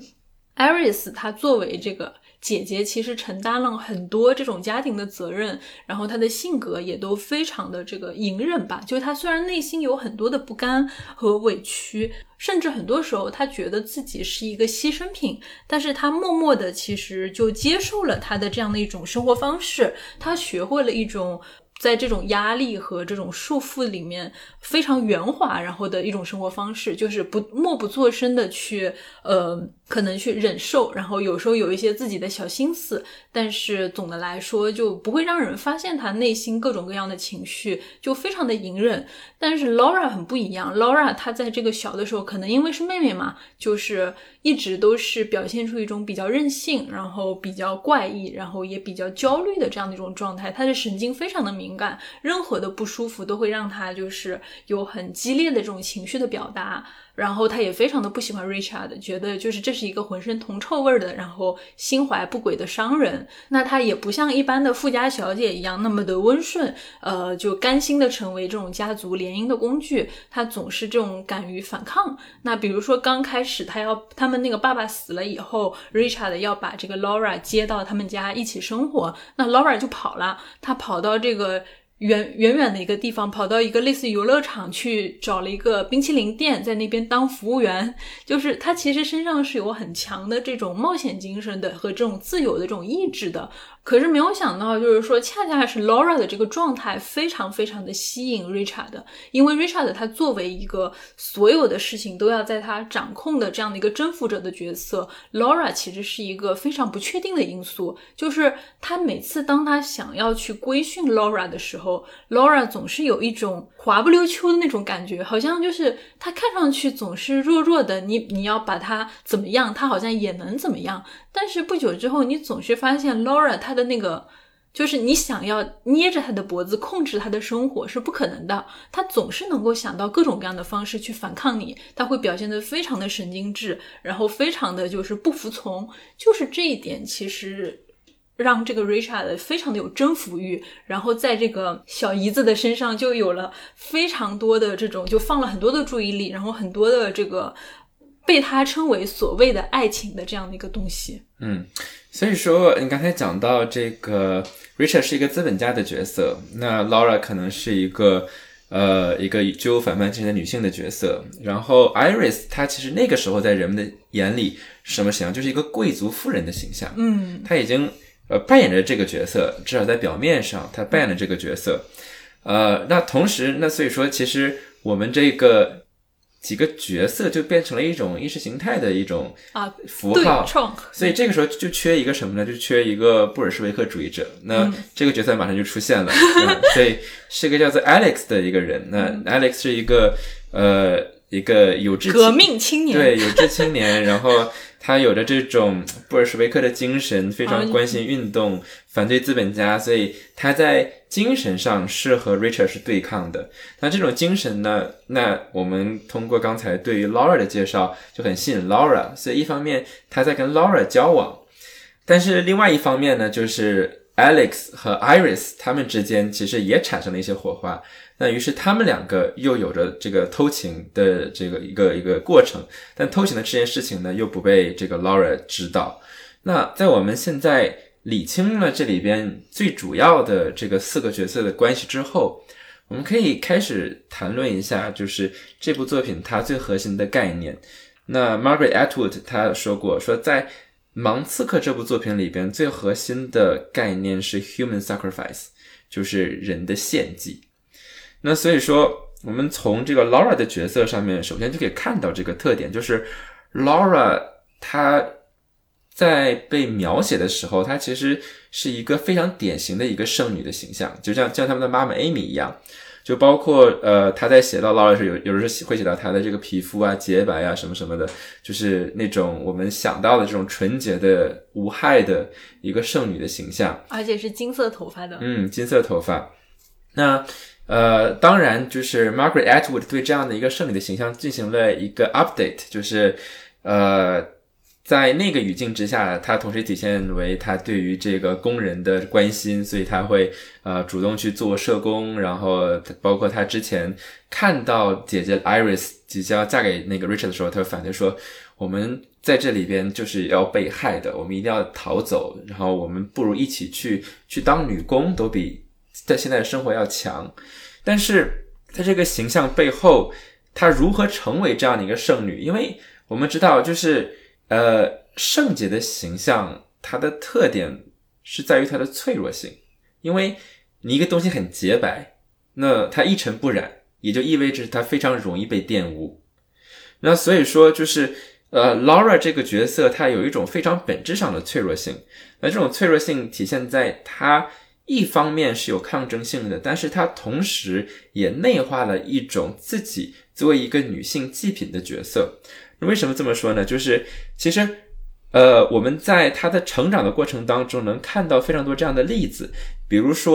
Iris 她作为这个姐姐其实承担了很多这种家庭的责任，然后她的性格也都非常的这个隐忍吧，就是她虽然内心有很多的不甘和委屈，甚至很多时候她觉得自己是一个牺牲品，但是她默默的其实就接受了她的这样的一种生活方式，她学会了一种在这种压力和这种束缚里面非常圆滑然后的一种生活方式，就是不默不作声的去呃可能去忍受，然后有时候有一些自己的小心思，但是总的来说就不会让人发现他内心各种各样的情绪，就非常的隐忍。但是 Laura 很不一样， Laura 她在这个小的时候可能因为是妹妹嘛，就是一直都是表现出一种比较任性，然后比较怪异，然后也比较焦虑的这样的一种状态，她的神经非常的敏敏感，任何的不舒服都会让他就是有很激烈的这种情绪的表达。然后他也非常的不喜欢 Richard， 觉得就是这是一个浑身铜臭味的，然后心怀不轨的商人。那他也不像一般的富家小姐一样那么的温顺，呃，就甘心的成为这种家族联姻的工具。他总是这种敢于反抗。那比如说刚开始他要他们那个爸爸死了以后 ，Richard 要把这个 Laura 接到他们家一起生活，那 Laura 就跑了，他跑到这个远远远的一个地方，跑到一个类似游乐场去找了一个冰淇淋店，在那边当服务员。就是他其实身上是有很强的这种冒险精神的和这种自由的这种意志的。可是没有想到就是说恰恰是 Laura 的这个状态非常非常的吸引 Richard， 因为 Richard 他作为一个所有的事情都要在他掌控的这样的一个征服者的角色， Laura 其实是一个非常不确定的因素。就是他每次当他想要去规训 Laura 的时候， Laura 总是有一种滑不溜秋的那种感觉，好像就是他看上去总是弱弱的，你你要把他怎么样他好像也能怎么样。但是不久之后你总是发现 Laura 他的那个就是你想要捏着他的脖子控制他的生活是不可能的，他总是能够想到各种各样的方式去反抗你，他会表现得非常的神经质，然后非常的就是不服从。就是这一点其实让这个 Richard 非常的有征服欲，然后在这个小姨子的身上就有了非常多的这种，就放了很多的注意力，然后很多的这个被他称为所谓的爱情的这样的一个东西。 嗯，所以说你刚才讲到这个 Richard 是一个资本家的角色，那 Laura 可能是一个呃一个具有反叛精神的女性的角色，然后 Iris 她其实那个时候在人们的眼里是什么形象，就是一个贵族妇人的形象。 嗯， 她已经呃扮演着这个角色，至少在表面上她扮演了这个角色。呃那同时那所以说其实我们这个几个角色就变成了一种意识形态的一种符号， 啊、对创。 所以这个时候就缺一个什么呢？就缺一个布尔什维克主义者。那这个角色马上就出现了，嗯、所以是一个叫做 Alex 的一个人。那 Alex 是一个呃一个有志革命青年， 对，有志青年，然后他有着这种布尔什维克的精神，非常关心运动，啊、反对资本家，所以他在精神上是和 Richard 是对抗的。那这种精神呢，那我们通过刚才对于 Laura 的介绍就很吸引 Laura， 所以一方面他在跟 Laura 交往，但是另外一方面呢，就是 Alex 和 Iris 他们之间其实也产生了一些火花，那于是他们两个又有着这个偷情的这个一个一个过程，但偷情的这件事情呢又不被这个 Laura 知道。那在我们现在理清了这里边最主要的这个四个角色的关系之后，我们可以开始谈论一下就是这部作品它最核心的概念。那 Margaret Atwood 她说过，说在盲刺客这部作品里边最核心的概念是 human sacrifice， 就是人的献祭。那所以说我们从这个 Laura 的角色上面首先就可以看到这个特点，就是 Laura 她在被描写的时候，她其实是一个非常典型的一个圣女的形象，就像像他们的妈妈 Amy 一样，就包括呃，她在写到 Laura 时有有的时候会写到她的这个皮肤啊洁白啊什么什么的，就是那种我们想到的这种纯洁的无害的一个圣女的形象， 而且是金色头发的。 嗯，金色头发。那呃，当然就是 Margaret Atwood 对这样的一个圣女的形象进行了一个 update， 就是呃在那个语境之下，他同时体现为他对于这个工人的关心，所以他会呃主动去做社工，然后包括他之前看到姐姐 Iris 即将嫁给那个 Richard 的时候，他反对说我们在这里边就是要被害的，我们一定要逃走，然后我们不如一起去去当女工，都比在现在的生活要强。但是在这个形象背后，她如何成为这样的一个圣女？因为我们知道就是呃，圣洁的形象它的特点是在于它的脆弱性，因为你一个东西很洁白，那它一尘不染，也就意味着它非常容易被玷污。那所以说就是呃 Laura 这个角色它有一种非常本质上的脆弱性，那这种脆弱性体现在它一方面是有抗争性的，但是它同时也内化了一种自己作为一个女性祭品的角色。为什么这么说呢？就是其实呃，我们在她的成长的过程当中能看到非常多这样的例子，比如说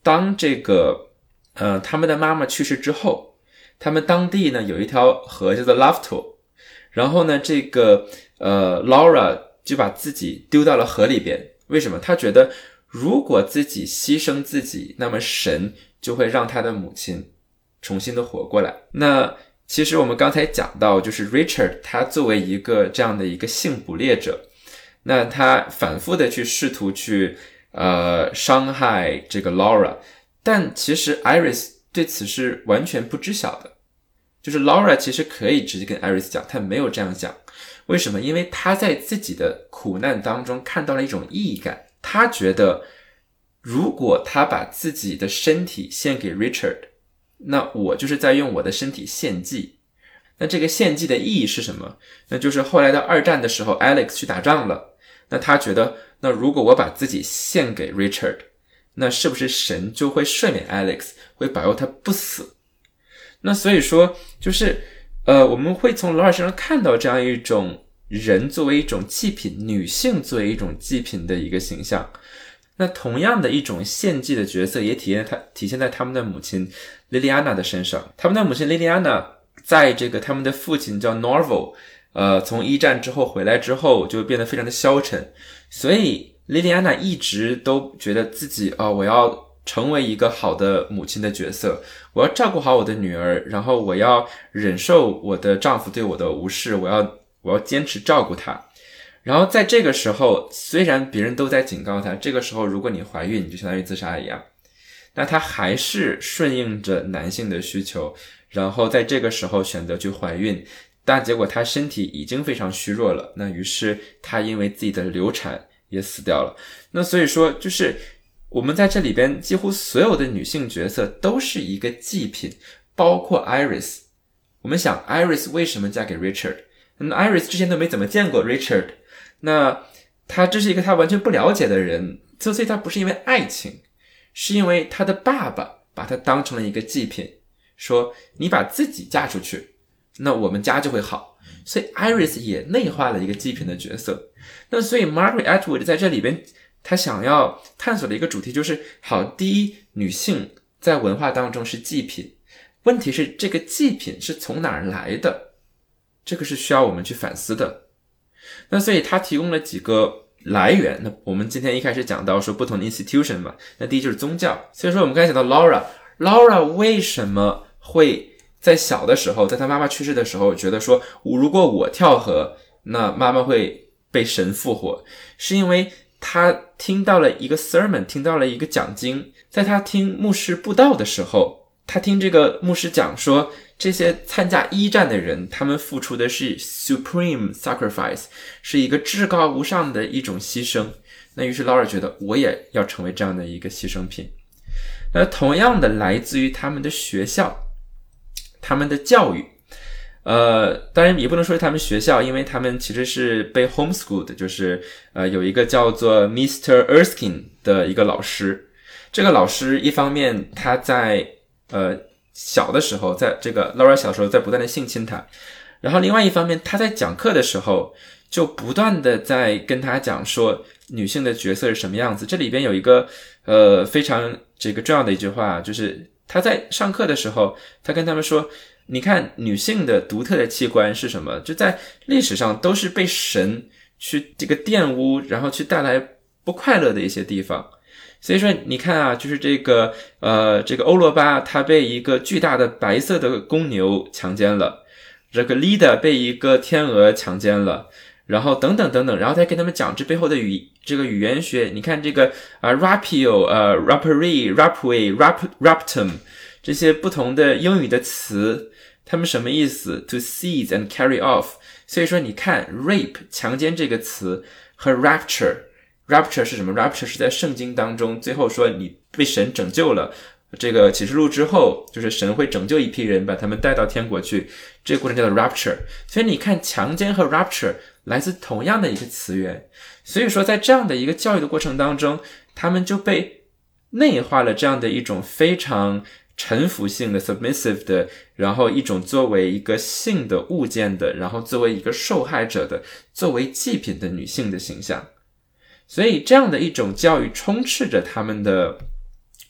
当这个呃他们的妈妈去世之后，他们当地呢有一条河叫做 Loveto， 然后呢这个呃 Laura 就把自己丢到了河里边。为什么？他觉得如果自己牺牲自己，那么神就会让他的母亲重新的活过来。那其实我们刚才讲到，就是 Richard 他作为一个这样的一个性捕猎者，那他反复的去试图去呃伤害这个 Laura， 但其实 Iris 对此是完全不知晓的。就是 Laura 其实可以直接跟 Iris 讲，他没有这样讲。为什么？因为他在自己的苦难当中看到了一种意义感，他觉得如果他把自己的身体献给 Richard， 那我就是在用我的身体献祭。那这个献祭的意义是什么？那就是后来的二战的时候 Alex 去打仗了，那他觉得那如果我把自己献给 Richard， 那是不是神就会赦免 Alex， 会保佑他不死？那所以说就是呃，我们会从劳尔身上看到这样一种人作为一种祭品，女性作为一种祭品的一个形象。那同样的一种献祭的角色也体现他体现在他们的母亲莉莉安娜的身上。他们的母亲莉莉安娜在这个他们的父亲叫 Norval 呃，从一战之后回来之后就变得非常的消沉，所以莉莉安娜一直都觉得自己啊、哦，我要成为一个好的母亲的角色，我要照顾好我的女儿，然后我要忍受我的丈夫对我的无视，我要我要坚持照顾她。然后在这个时候，虽然别人都在警告她，这个时候如果你怀孕你就相当于自杀一样，那她还是顺应着男性的需求，然后在这个时候选择去怀孕，但结果她身体已经非常虚弱了，那于是她因为自己的流产也死掉了。那所以说就是我们在这里边几乎所有的女性角色都是一个祭品，包括 Iris。 我们想 Iris 为什么嫁给 Richard？ 那 Iris 之前都没怎么见过 Richard， 那她这是一个她完全不了解的人，所以她不是因为爱情，是因为她的爸爸把她当成了一个祭品，说你把自己嫁出去，那我们家就会好。所以 Iris 也内化了一个祭品的角色。那所以 Margaret Atwood 在这里边他想要探索的一个主题就是，好，第一，女性在文化当中是祭品，问题是这个祭品是从哪儿来的，这个是需要我们去反思的。那所以他提供了几个来源。那我们今天一开始讲到说不同的 institution 嘛，那第一就是宗教。所以说我们刚才讲到 Laura Laura 为什么会在小的时候，在她妈妈去世的时候觉得说如果我跳河那妈妈会被神复活，是因为他听到了一个 sermon， 听到了一个讲经。在他听牧师布道的时候，他听这个牧师讲说这些参加一战的人，他们付出的是 supreme sacrifice， 是一个至高无上的一种牺牲。那于是 Laura 觉得我也要成为这样的一个牺牲品。那同样的来自于他们的学校，他们的教育。呃，当然也不能说是他们学校，因为他们其实是被 homeschooled， 就是呃有一个叫做 Mister Erskine 的一个老师。这个老师一方面他在呃小的时候，在这个 Laura 小时候在不断的性侵他，然后另外一方面他在讲课的时候就不断的在跟他讲说女性的角色是什么样子。这里边有一个呃非常这个重要的一句话，就是他在上课的时候他跟他们说，你看女性的独特的器官是什么，就在历史上都是被神去这个玷污，然后去带来不快乐的一些地方。所以说你看啊，就是这个呃这个欧罗巴他被一个巨大的白色的公牛强奸了，这个 Lida 被一个天鹅强奸了，然后等等等等，然后再跟他们讲这背后的语这个语言学。你看这个啊、呃、rapio 呃 rappery rapway rap raptum 这些不同的英语的词，他们什么意思 ？To seize and carry off。所以说，你看 rape 强奸这个词和 rapture，rapture 是什么 ？rapture 是在圣经当中，最后说你被神拯救了。这个启示录之后，就是神会拯救一批人，把他们带到天国去。这个过程叫做 rapture。所以你看，强奸和 rapture 来自同样的一个词源。所以说，在这样的一个教育的过程当中，他们就被内化了这样的一种非常臣服性的 submissive 的，然后一种作为一个性的物件的，然后作为一个受害者的，作为祭品的女性的形象。所以这样的一种教育充斥着他们的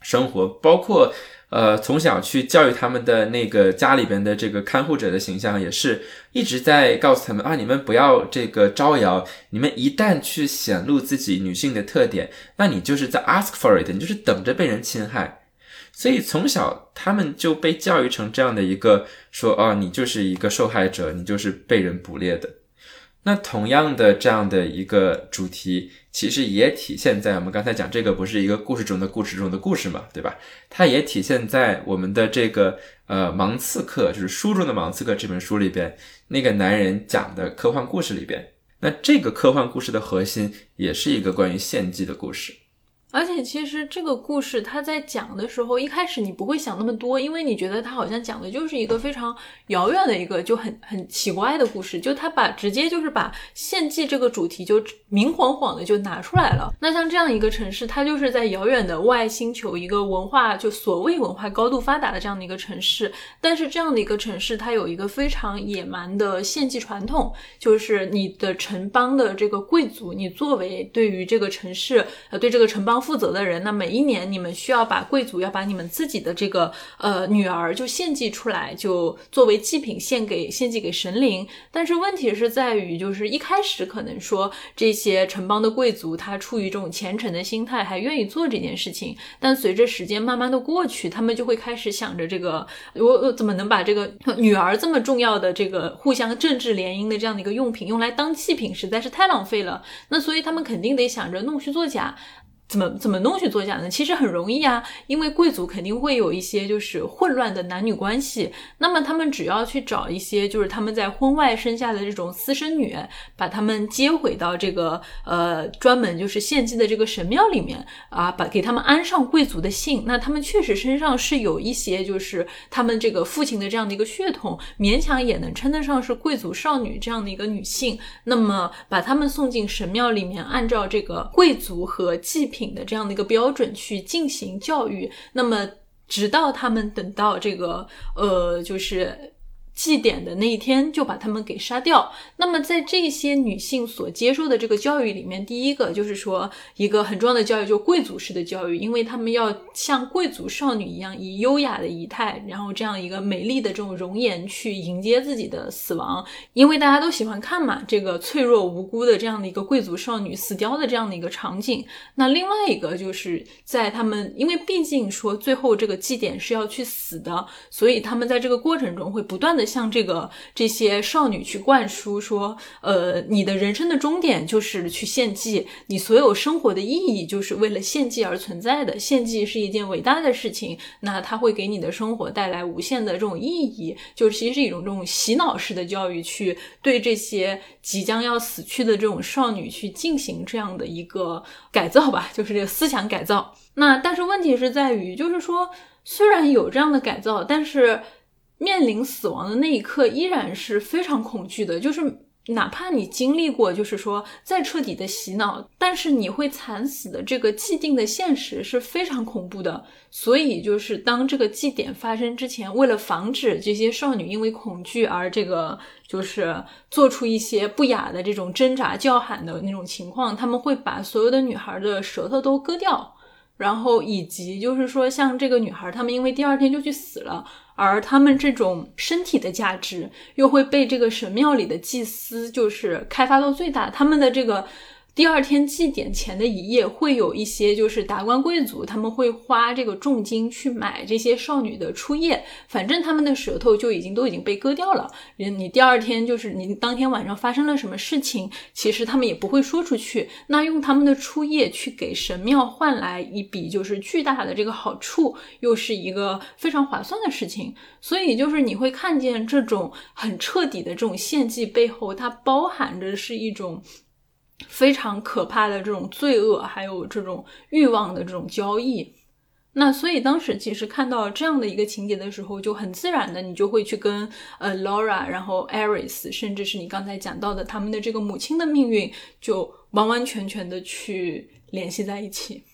生活，包括呃从小去教育他们的那个家里边的这个看护者的形象，也是一直在告诉他们啊，你们不要这个招摇，你们一旦去显露自己女性的特点，那你就是在 ask for it， 你就是等着被人侵害。所以从小他们就被教育成这样的一个说啊，你就是一个受害者，你就是被人捕猎的。那同样的这样的一个主题其实也体现在我们刚才讲这个不是一个故事中的故事中的故事嘛，对吧？它也体现在我们的这个呃盲刺客，就是书中的盲刺客这本书里边，那个男人讲的科幻故事里边。那这个科幻故事的核心也是一个关于献祭的故事。 而且其实这个故事他在讲的时候，一开始你不会想那么多，因为你觉得他好像讲的就是一个非常遥远的一个就很很奇怪的故事，就他把直接就是把献祭这个主题就明晃晃的就拿出来了。那像这样一个城市，它就是在遥远的外星球，一个文化就所谓文化高度发达的这样的一个城市，但是这样的一个城市它有一个非常野蛮的献祭传统，就是你的城邦的这个贵族，你作为对于这个城市呃对这个城邦负责的人，那每一年你们需要把贵族要把你们自己的这个呃女儿就献祭出来，就作为祭品献给献祭给神灵。但是问题是在于，就是一开始可能说这些城邦的贵族他出于这种虔诚的心态还愿意做这件事情，但随着时间慢慢的过去，他们就会开始想着这个我我怎么能把这个女儿这么重要的这个互相政治联姻的这样的一个用品用来当祭品，实在是太浪费了。那所以他们肯定得想着弄虚作假。怎么怎么弄虚作假呢？其实很容易啊，因为贵族肯定会有一些就是混乱的男女关系，那么他们只要去找一些就是他们在婚外生下的这种私生女，把他们接回到这个呃专门就是献祭的这个神庙里面啊，把给他们安上贵族的姓，那他们确实身上是有一些就是他们这个父亲的这样的一个血统，勉强也能称得上是贵族少女这样的一个女性，那么把他们送进神庙里面，按照这个贵族和祭品的这样的一个标准去进行教育，那么直到他们等到这个呃就是祭典的那一天就把他们给杀掉。那么在这些女性所接受的这个教育里面，第一个就是说一个很重要的教育，就贵族式的教育，因为他们要像贵族少女一样，以优雅的仪态，然后这样一个美丽的这种容颜去迎接自己的死亡。因为大家都喜欢看嘛，这个脆弱无辜的这样的一个贵族少女死掉的这样的一个场景。那另外一个就是在他们，因为毕竟说最后这个祭典是要去死的，所以他们在这个过程中会不断的向这个这些少女去灌输说呃，你的人生的终点就是去献祭，你所有生活的意义就是为了献祭而存在的，献祭是一件伟大的事情，那它会给你的生活带来无限的这种意义，就其实是一种这种洗脑式的教育，去对这些即将要死去的这种少女去进行这样的一个改造吧，就是这个思想改造。那但是问题是在于，就是说虽然有这样的改造，但是面临死亡的那一刻依然是非常恐惧的，就是哪怕你经历过就是说再彻底的洗脑，但是你会惨死的这个既定的现实是非常恐怖的。所以就是当这个祭典发生之前，为了防止这些少女因为恐惧而这个就是做出一些不雅的这种挣扎叫喊的那种情况，他们会把所有的女孩的舌头都割掉，然后以及就是说像这个女孩她们因为第二天就去死了，而他们这种身体的价值又会被这个神庙里的祭司就是开发到最大，他们的这个第二天祭典前的一夜会有一些就是达官贵族，他们会花这个重金去买这些少女的初夜，反正他们的舌头就已经都已经被割掉了，你第二天就是你当天晚上发生了什么事情其实他们也不会说出去，那用他们的初夜去给神庙换来一笔就是巨大的这个好处，又是一个非常划算的事情。所以就是你会看见这种很彻底的这种献祭背后，它包含着是一种非常可怕的这种罪恶，还有这种欲望的这种交易。那所以当时其实看到这样的一个情节的时候，就很自然的你就会去跟呃 Laura 然后 Ares 甚至是你刚才讲到的他们的这个母亲的命运就完完全全的去联系在一起。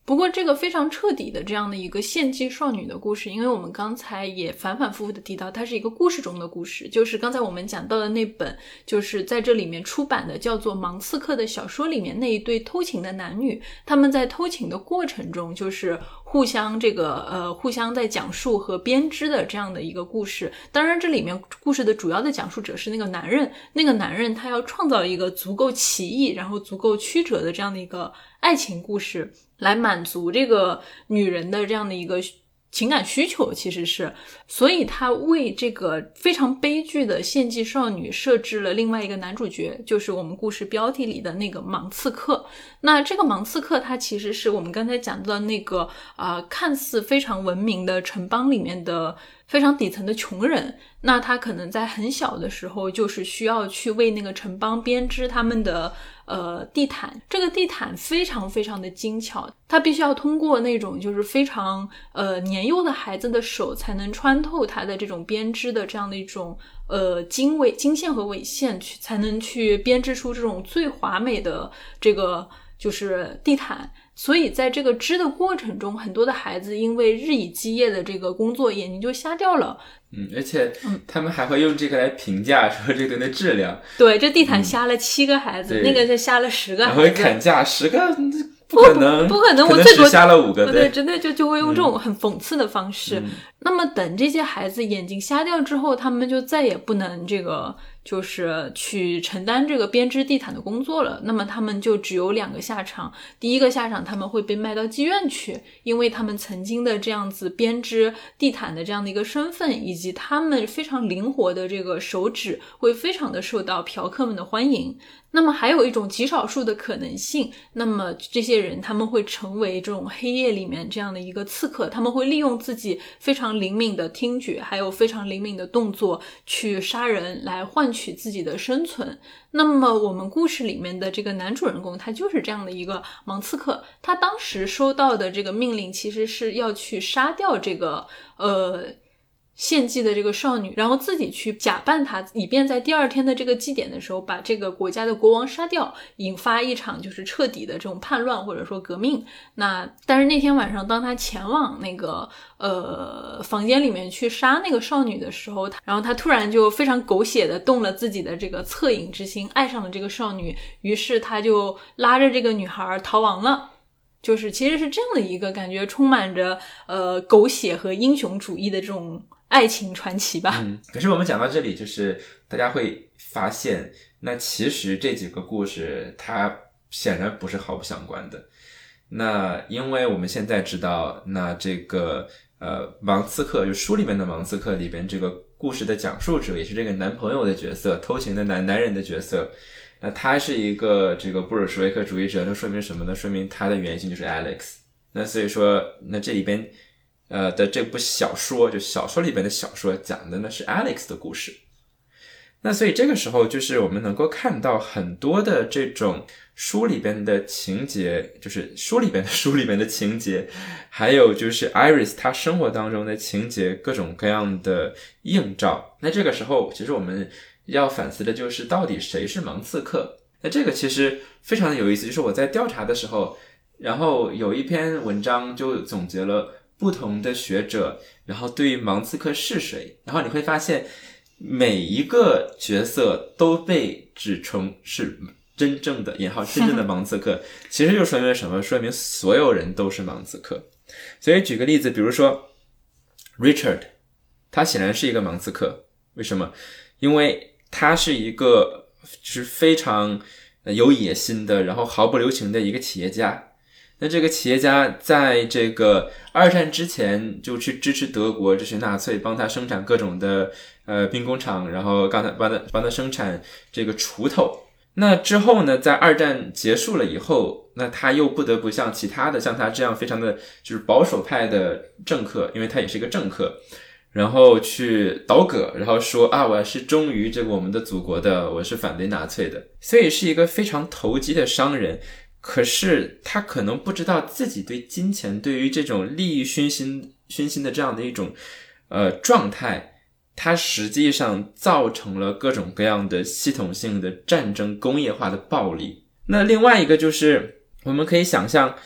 不过这个非常彻底的这样的一个献祭少女的故事，因为我们刚才也反反复复的提到它是一个故事中的故事，就是刚才我们讲到的那本就是在这里面出版的叫做《芒刺客》的小说里面那一对偷情的男女，他们在偷情的过程中就是互相这个呃互相在讲述和编织的这样的一个故事。当然这里面故事的主要的讲述者是那个男人，那个男人他要创造一个足够奇异然后足够曲折的这样的一个爱情故事来满足这个女人的这样的一个情感需求，其实是，所以他为这个非常悲剧的献祭少女设置了另外一个男主角，就是我们故事标题里的那个芒刺客。那这个芒刺客他其实是我们刚才讲到的那个啊、呃，看似非常文明的城邦里面的非常底层的穷人，那他可能在很小的时候就是需要去为那个城邦编织他们的呃地毯，这个地毯非常非常的精巧，他必须要通过那种就是非常呃年幼的孩子的手才能穿透他的这种编织的这样的一种呃经纬经线和纬线，去才能去编织出这种最华美的这个就是地毯。所以在这个织的过程中，很多的孩子因为日以继夜的这个工作，眼睛就瞎掉了。 嗯，而且他们还会用这个来评价说这个的质量。 对，这地毯瞎了七个孩子，嗯、那个是瞎了十个孩子， 然后会砍价十个，不可能， 不, 不可能， 我最多瞎了五个，对， 对，真的就就会用这种很讽刺的方式。嗯、那么等这些孩子眼睛瞎掉之后，他们就再也不能这个就是去承担这个编织地毯的工作了。那么他们就只有两个下场，第一个下场他们会被卖到妓院去，因为他们曾经的这样子编织地毯的这样的一个身份，以及他们非常灵活的这个手指会非常的受到嫖客们的欢迎。那么还有一种极少数的可能性，那么这些人他们会成为这种黑夜里面这样的一个刺客，他们会利用自己非常灵敏的听觉还有非常灵敏的动作去杀人来换取自己的生存。那么我们故事里面的这个男主人公他就是这样的一个芒刺客，他当时收到的这个命令其实是要去杀掉这个呃献祭的这个少女，然后自己去假扮她，以便在第二天的这个祭典的时候把这个国家的国王杀掉，引发一场就是彻底的这种叛乱或者说革命。那但是那天晚上当他前往那个呃房间里面去杀那个少女的时候，然后他突然就非常狗血的动了自己的这个恻隐之心，爱上了这个少女，于是他就拉着这个女孩逃亡了。就是其实是这样的一个感觉，充满着呃狗血和英雄主义的这种爱情传奇吧。 嗯，可是我们讲到这里，就是大家会发现，那其实这几个故事它显然不是毫不相关的。那因为我们现在知道，那这个呃芒刺客，就书里面的芒刺客里边这个故事的讲述者，也是这个男朋友的角色，偷情的男男人的角色。那他是一个这个布尔什维克主义者，那说明什么呢？说明他的原型就是 Alex。那所以说，那这里边呃的这部小说，就小说里边的小说讲的呢是 Alex 的故事。那所以这个时候就是我们能够看到很多的这种书里边的情节，就是书里边的书里边的情节，还有就是 Iris 她生活当中的情节，各种各样的映照。那这个时候其实我们要反思的就是到底谁是芒刺客。那这个其实非常的有意思，就是我在调查的时候，然后有一篇文章就总结了不同的学者然后对于芒刺客是谁，然后你会发现每一个角色都被指称是真正的引号真正的芒刺客其实就说明什么？说明所有人都是芒刺客。所以举个例子，比如说 Richard 他显然是一个芒刺客，为什么？因为他是一个就是非常有野心的，然后毫不留情的一个企业家。那这个企业家在这个二战之前就去支持德国，支持纳粹，帮他生产各种的呃兵工厂，然后帮他帮他帮他生产这个锄头。那之后呢，在二战结束了以后，那他又不得不像其他的像他这样非常的就是保守派的政客，因为他也是一个政客，然后去倒戈，然后说啊，我是忠于这个我们的祖国的，我是反对纳粹的。所以是一个非常投机的商人，可是他可能不知道自己对金钱，对于这种利益熏心熏心的这样的一种呃状态，它实际上造成了各种各样的系统性的战争工业化的暴力。那另外一个就是我们可以想象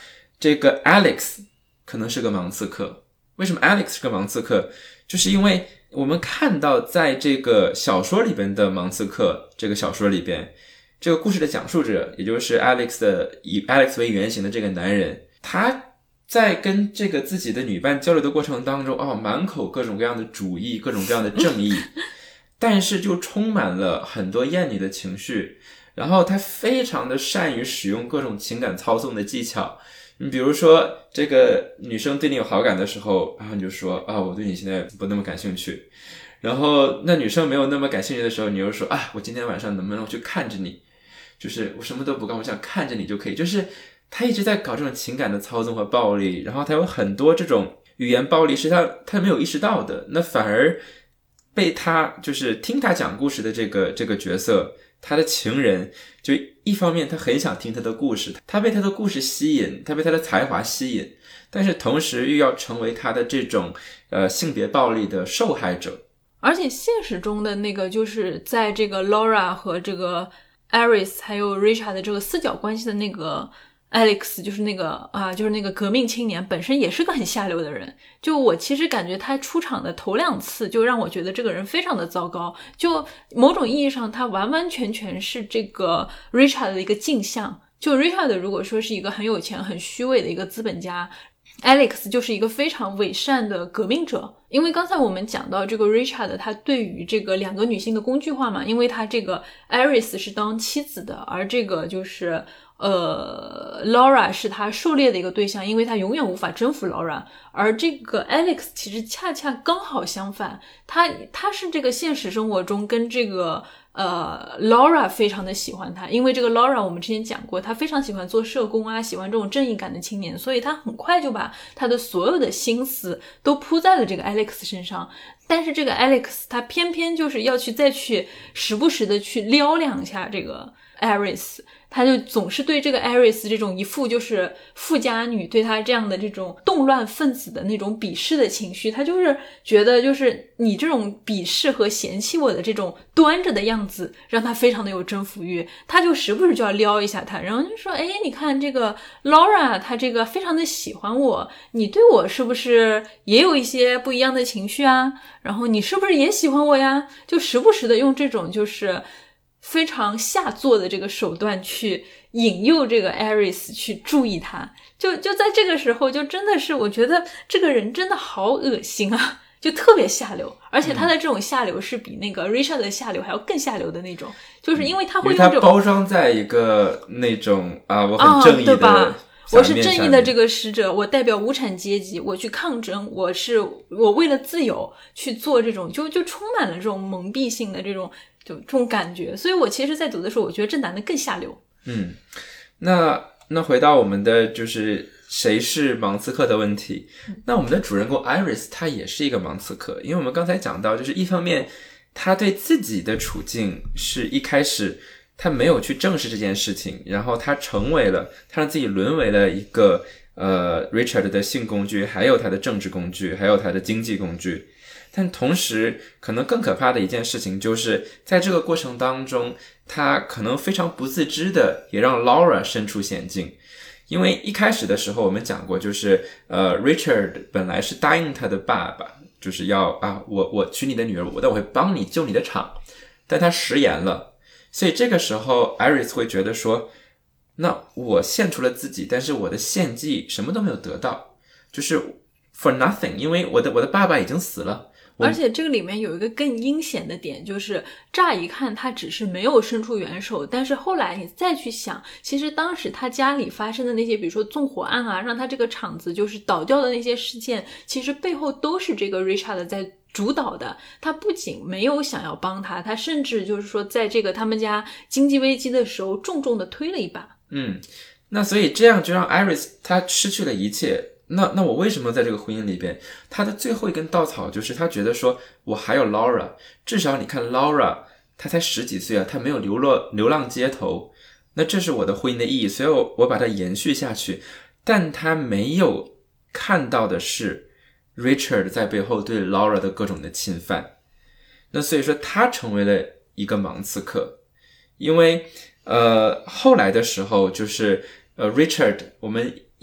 这个 Alex 可能是个盲刺客。为什么 Alex 是个盲刺客？就是因为我们看到在这个小说里边的盲刺客，这个小说里边这个故事的讲述者，也就是 Alex 的以 Alex 为原型的这个男人，他在跟这个自己的女伴交流的过程当中，哦，满口各种各样的主义，各种各样的正义，但是就充满了很多厌女的情绪。然后他非常的善于使用各种情感操纵的技巧。你比如说，这个女生对你有好感的时候，然后你就说啊，我对你现在不那么感兴趣。然后那女生没有那么感兴趣的时候，你又说啊，我今天晚上能不能去看着你？就是我什么都不干，我想看着你就可以。就是他一直在搞这种情感的操纵和暴力，然后他有很多这种语言暴力是他他没有意识到的，那反而被他就是听他讲故事的这个这个角色，他的情人，就一方面他很想听他的故事，他被他的故事吸引，他被他的才华吸引，但是同时又要成为他的这种呃性别暴力的受害者。 而且现实中的那个就是在这个 Laura 和这个 Iris 还有 Richard 的这个四角关系的那个 Alex， 就是那个啊，就是那个革命青年，本身也是个很下流的人。就我其实感觉他出场的头两次就让我觉得这个人非常的糟糕，就某种意义上他完完全全是这个 Richard 的一个镜像。就 Richard 如果说是一个很有钱很虚伪的一个资本家， Alex 就是一个非常伪善的革命者。因为刚才我们讲到这个 Richard 他对于这个两个女性的工具化嘛，因为他这个 Iris 是当妻子的，而这个就是呃 Laura 是他狩猎的一个对象，因为他永远无法征服 Laura。 而这个 Alex 其实恰恰刚好相反，他他是这个现实生活中跟这个呃 Laura 非常的喜欢他，因为这个 Laura 我们之前讲过，他非常喜欢做社工啊，喜欢这种正义感的青年，所以他很快就把他的所有的心思都扑在了这个 Alex 身上。但是这个 Alex 他偏偏就是要去再去时不时的去撩两下这个 Iris， 他就总是对这个 Iris 这种一副就是富家女对他这样的这种动乱分子的那种鄙视的情绪，他就是觉得就是你这种鄙视和嫌弃我的这种端着的样子让他非常的有征服欲，他就时不时就要撩一下他，然后就说哎，你看这个 Laura 她这个非常的喜欢我，你对我是不是也有一些不一样的情绪啊，然后你是不是也喜欢我呀，就时不时的用这种就是非常下作的这个手段去引诱这个 Iris 去注意他。就就在这个时候，就真的是我觉得这个人真的好恶心啊，就特别下流，而且他的这种下流是比那个 Richard 的下流还要更下流的那种，就是因为他会用这种， 因为他包装在一个那种啊我很正义的、 哦、对吧，我是正义的这个使者，我代表无产阶级，我去抗争，我是我为了自由去做这种，就就充满了这种蒙蔽性的这种就这种感觉。所以我其实在读的时候我觉得这男的更下流。 嗯，那那回到我们的就是谁是盲刺客的问题，那我们的主人公 Iris 他也是一个盲刺客，因为我们刚才讲到就是一方面他对自己的处境是一开始他没有去正视这件事情，然后他成为了他让自己沦为了一个呃 Richard 的性工具，还有他的政治工具，还有他的经济工具。但同时可能更可怕的一件事情就是在这个过程当中他可能非常不自知的也让 Laura 身处险境。因为一开始的时候我们讲过，就是呃 Richard 本来是答应他的爸爸，就是要啊我我娶你的女儿，我但我会帮你救你的场，但他食言了。所以这个时候 Iris 会觉得说，那我献出了自己，但是我的献祭什么都没有得到，就是 for nothing， 因为我的我的爸爸已经死了。 而且这个里面有一个更阴险的点，就是乍一看他只是没有伸出援手，但是后来你再去想，其实当时他家里发生的那些比如说纵火案啊，让他这个厂子就是倒掉的那些事件，其实背后都是这个 Richard 在主导的。他不仅没有想要帮他，他甚至就是说在这个他们家经济危机的时候重重的推了一把。 嗯，那所以这样就让 Iris 他失去了一切。那那我为什么在这个婚姻里边，他的最后一根稻草就是他觉得说我还有 Laura， 至少你看 Laura 他才十几岁啊，他没有流落流浪街头，那这是我的婚姻的意义，所以我我把它延续下去。但他没有看到的是 Richard 在背后对 Laura 的各种的侵犯，那所以说他成为了一个盲刺客。因为呃后来的时候就是呃 Richard 我们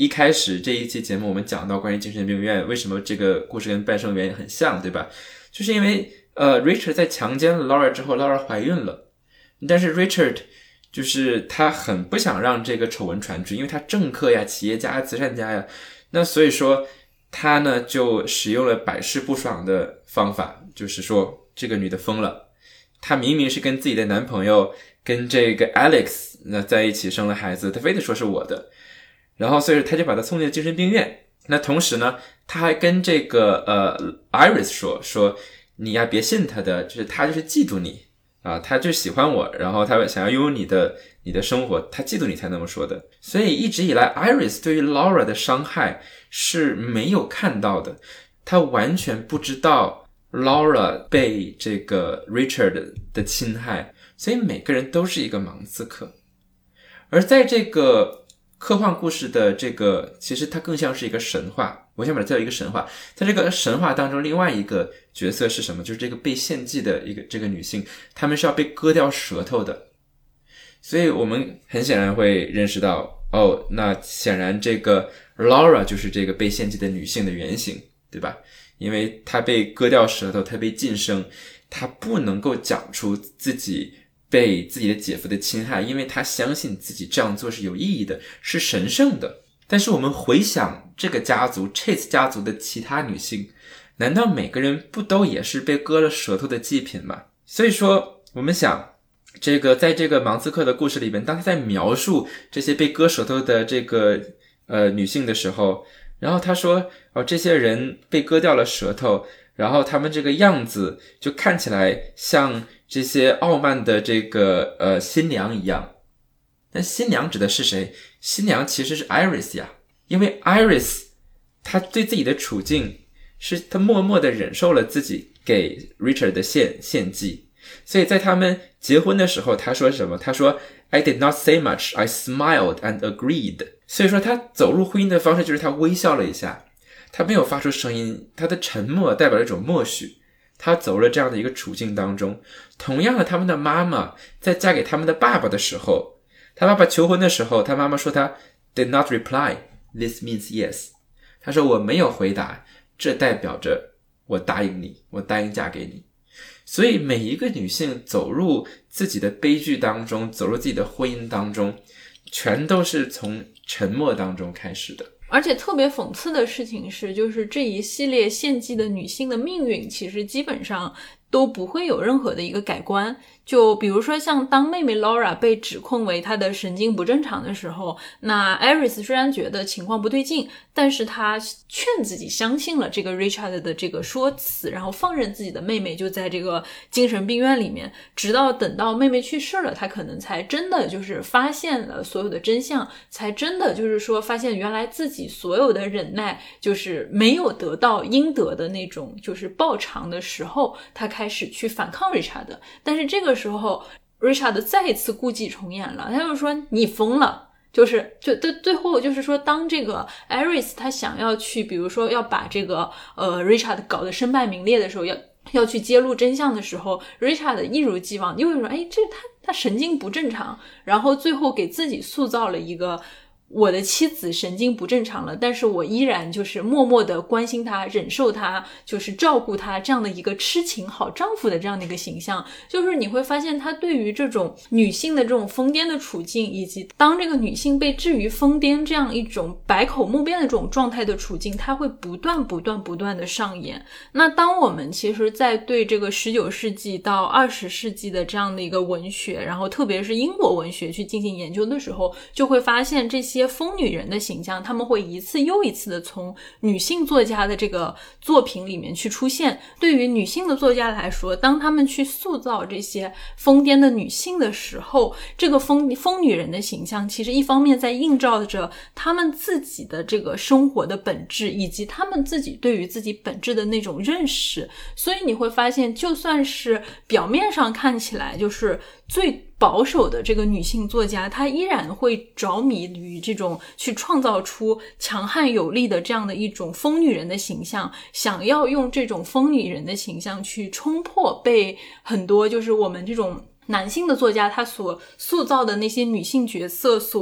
一开始这一期节目我们讲到关于精神病院为什么这个故事跟半生缘很像，对吧？就是因为呃 Richard 在强奸了 Laura 之后 Laura 怀孕了，但是 Richard 就是他很不想让这个丑闻传出，因为他政客呀、企业家呀、慈善家呀，那所以说他呢就使用了百试不爽的方法，就是说这个女的疯了，她明明是跟自己的男朋友跟这个 Alex 那在一起生了孩子，她非得说是我的，然后所以他就把她送进了精神病院。那同时呢他还跟这个呃 Iris 说说你呀别信他的，就是他就是嫉妒你啊，他就喜欢我，然后他想要拥有你的你的生活，他嫉妒你才那么说的。所以一直以来 Iris 对于 Laura 的伤害是没有看到的，他完全不知道 Laura 被这个 Richard 的侵害，所以每个人都是一个盲刺客。而在这个科幻故事的这个其实它更像是一个神话，我想把它叫一个神话。在这个神话当中另外一个角色是什么？就是这个被献祭的一个这个女性，她们是要被割掉舌头的。所以我们很显然会认识到，哦，那显然这个 Laura 就是这个被献祭的女性的原型，对吧？因为她被割掉舌头，她被晋升，她不能够讲出自己被自己的姐夫的侵害，因为她相信自己这样做是有意义的，是神圣的。但是我们回想这个家族 Chase 家族的其他女性，难道每个人不都也是被割了舌头的祭品吗？所以说我们想这个在这个盲刺客的故事里边，当他在描述这些被割舌头的这个呃女性的时候，然后他说哦，这些人被割掉了舌头，然后他们这个样子就看起来像这些傲慢的这个呃新娘一样。但新娘指的是谁？新娘其实是 Iris 呀，因为 Iris 她对自己的处境是她默默地忍受了自己给 Richard 的献献祭，所以在他们结婚的时候，她说什么？她说 I did not say much, I smiled and agreed。 所以说她走入婚姻的方式就是她微笑了一下，她没有发出声音，她的沉默代表了一种默许，她走入了这样的一个处境当中。同样的，他们的妈妈在嫁给他们的爸爸的时候，他爸爸求婚的时候，他妈妈说他 did not reply, this means yes。 他说我没有回答，这代表着我答应你，我答应嫁给你。所以每一个女性走入自己的悲剧当中，走入自己的婚姻当中，全都是从沉默当中开始的。 而且特别讽刺的事情是，就是这一系列献祭的女性的命运其实基本上都不会有任何的一个改观。就比如说像当妹妹 Laura 被指控为她的神经不正常的时候，那 Iris 虽然觉得情况不对劲，但是她劝自己相信了这个 Richard 的这个说辞，然后放任自己的妹妹就在这个精神病院里面，直到等到妹妹去世了，她可能才真的就是发现了所有的真相，才真的就是说发现原来自己所有的忍耐就是没有得到应得的那种就是报偿的时候，她开始去反抗 Richard。 但是这个时候 Richard 再一次故伎重演了，他就说你疯了，就是就对最后就是说当这个 Iris 他想要去比如说要把这个呃 Richard 搞得身败名裂的时候，要要去揭露真相的时候， Richard 一如既往又会说哎这他他神经不正常，然后最后给自己塑造了一个我的妻子神经不正常了，但是我依然就是默默的关心她，忍受她，就是照顾她，这样的一个痴情好丈夫的这样的一个形象。就是你会发现他对于这种女性的这种疯癫的处境，以及当这个女性被置于疯癫这样一种百口莫辩的这种状态的处境，它会不断不断不断的上演。那当我们其实在对这个十九世纪到二十世纪的这样的一个文学，然后特别是英国文学去进行研究的时候，就会发现这些疯女人的形象，他们会一次又一次的从女性作家的这个作品里面去出现。对于女性的作家来说，当他们去塑造这些疯癫的女性的时候，这个疯疯女人的形象其实一方面在映照着他们自己的这个生活的本质，以及他们自己对于自己本质的那种认识。所以你会发现，就算是表面上看起来就是最保守的这个女性作家，她依然会着迷于这种去创造出强悍有力的这样的一种疯女人的形象，想要用这种疯女人的形象去冲破被很多就是我们这种男性的作家他所塑造的那些女性角色所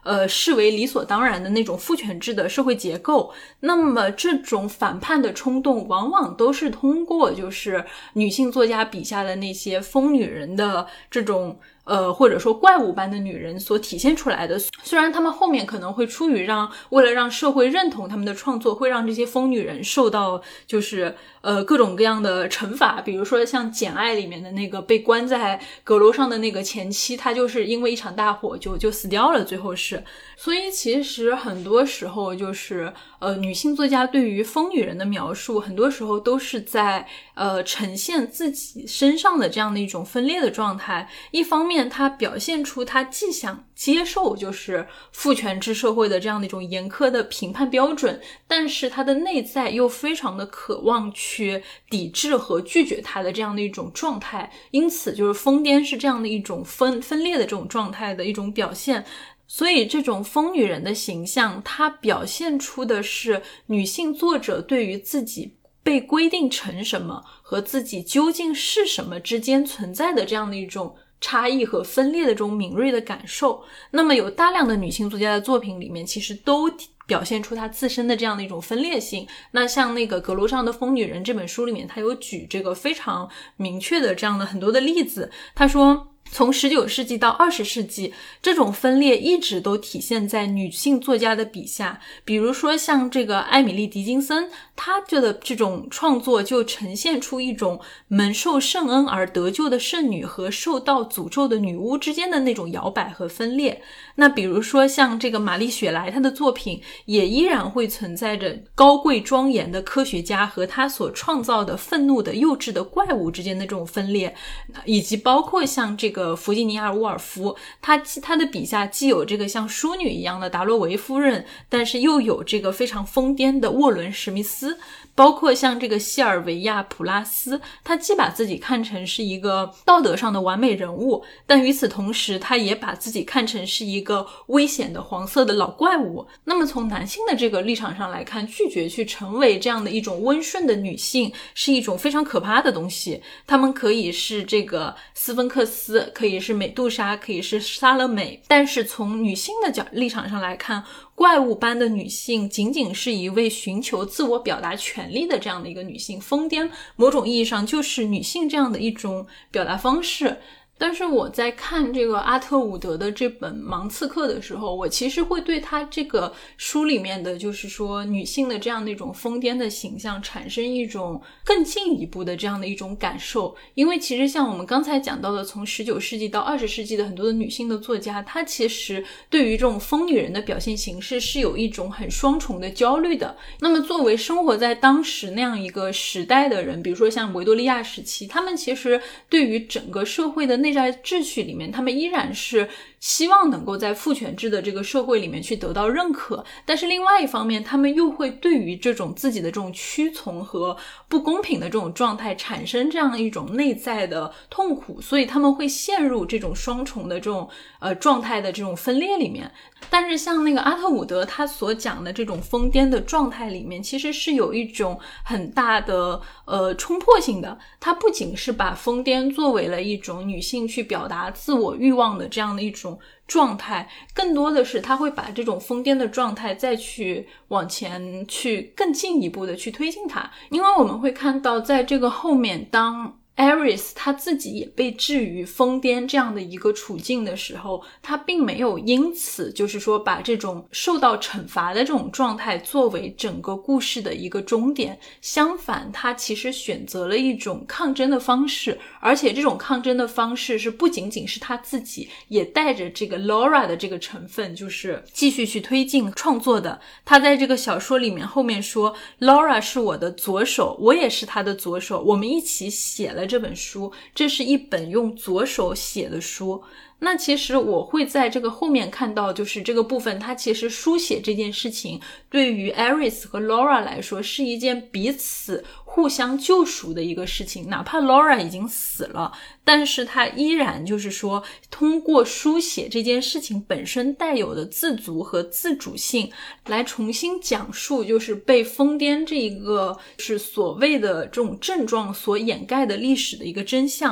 呃视为理所当然的那种父权制的社会结构。那么这种反叛的冲动往往都是通过就是女性作家笔下的那些疯女人的这种呃，或者说怪物般的女人所体现出来的。虽然他们后面可能会出于让为了让社会认同他们的创作，会让这些疯女人受到就是呃各种各样的惩罚，比如说像《简爱》里面的那个被关在阁楼上的那个前妻，她就是因为一场大火就就死掉了，最后是。所以其实很多时候就是呃女性作家对于疯女人的描述，很多时候都是在呃呈现自己身上的这样的一种分裂的状态。一方面她表现出她既想接受就是父权制社会的这样的一种严苛的评判标准，但是她的内在又非常的渴望去抵制和拒绝她的这样的一种状态。因此就是疯癫是这样的一种分分裂的这种状态的一种表现。所以这种疯女人的形象，它表现出的是女性作者对于自己被规定成什么和自己究竟是什么之间存在的这样的一种差异和分裂的这种敏锐的感受。那么有大量的女性作家的作品里面其实都表现出她自身的这样的一种分裂性。那像那个阁楼上的疯女人这本书里面，她有举这个非常明确的这样的很多的例子。她说从十九世纪到二十世纪，这种分裂一直都体现在女性作家的笔下。比如说像这个艾米丽·狄金森，她的这种创作就呈现出一种蒙受圣恩而得救的圣女和受到诅咒的女巫之间的那种摇摆和分裂。那比如说像这个玛丽·雪莱，她的作品也依然会存在着高贵庄严的科学家和她所创造的愤怒的幼稚的怪物之间的这种分裂，以及包括像这个这个弗吉尼亚·沃尔夫，他他的笔下既有这个像淑女一样的达洛维夫人，但是又有这个非常疯癫的沃伦·史密斯，包括像这个西尔维亚·普拉斯，他既把自己看成是一个道德上的完美人物，但与此同时他也把自己看成是一个危险的黄色的老怪物。那么从男性的这个立场上来看，拒绝去成为这样的一种温顺的女性是一种非常可怕的东西。他们可以是这个斯芬克斯，可以是美杜莎，可以是莎乐美，但是从女性的角立场上来看，怪物般的女性仅仅是一位寻求自我表达权利的这样的一个女性。疯癫某种意义上就是女性这样的一种表达方式。但是我在看这个阿特伍德的这本《盲刺客》的时候，我其实会对他这个书里面的就是说女性的这样的一种疯癫的形象产生一种更进一步的这样的一种感受。因为其实像我们刚才讲到的，从十九世纪到二十世纪的很多的女性的作家，她其实对于这种疯女人的表现形式是有一种很双重的焦虑的。那么作为生活在当时那样一个时代的人，比如说像维多利亚时期，他们其实对于整个社会的内在秩序里面，他们依然是希望能够在父权制的这个社会里面去得到认可，但是另外一方面他们又会对于这种自己的这种屈从和不公平的这种状态产生这样一种内在的痛苦，所以他们会陷入这种双重的这种呃状态的这种分裂里面。但是像那个阿特伍德他所讲的这种疯癫的状态里面，其实是有一种很大的呃冲破性的。他不仅是把疯癫作为了一种女性去表达自我欲望的这样的一种状态，更多的是他会把这种疯癫的状态再去往前去更进一步的去推进它。因为我们会看到在这个后面，当Ares 他自己也被置于疯癫这样的一个处境的时候，他并没有因此就是说把这种受到惩罚的这种状态作为整个故事的一个终点，相反他其实选择了一种抗争的方式，而且这种抗争的方式是不仅仅是他自己，也带着这个 Laura 的这个成分，就是继续去推进创作的。他在这个小说里面后面说 Laura 是我的左手，我也是他的左手，我们一起写了这本书，这是一本用左手写的书。那其实我会在这个后面看到，就是这个部分它其实书写这件事情对于 Ares 和 Laura 来说是一件彼此互相救赎的一个事情。哪怕 Laura 已经死了，但是他依然就是说通过书写这件事情本身带有的自足和自主性来重新讲述就是被疯癫这一个是所谓的这种症状所掩盖的历史的一个真相。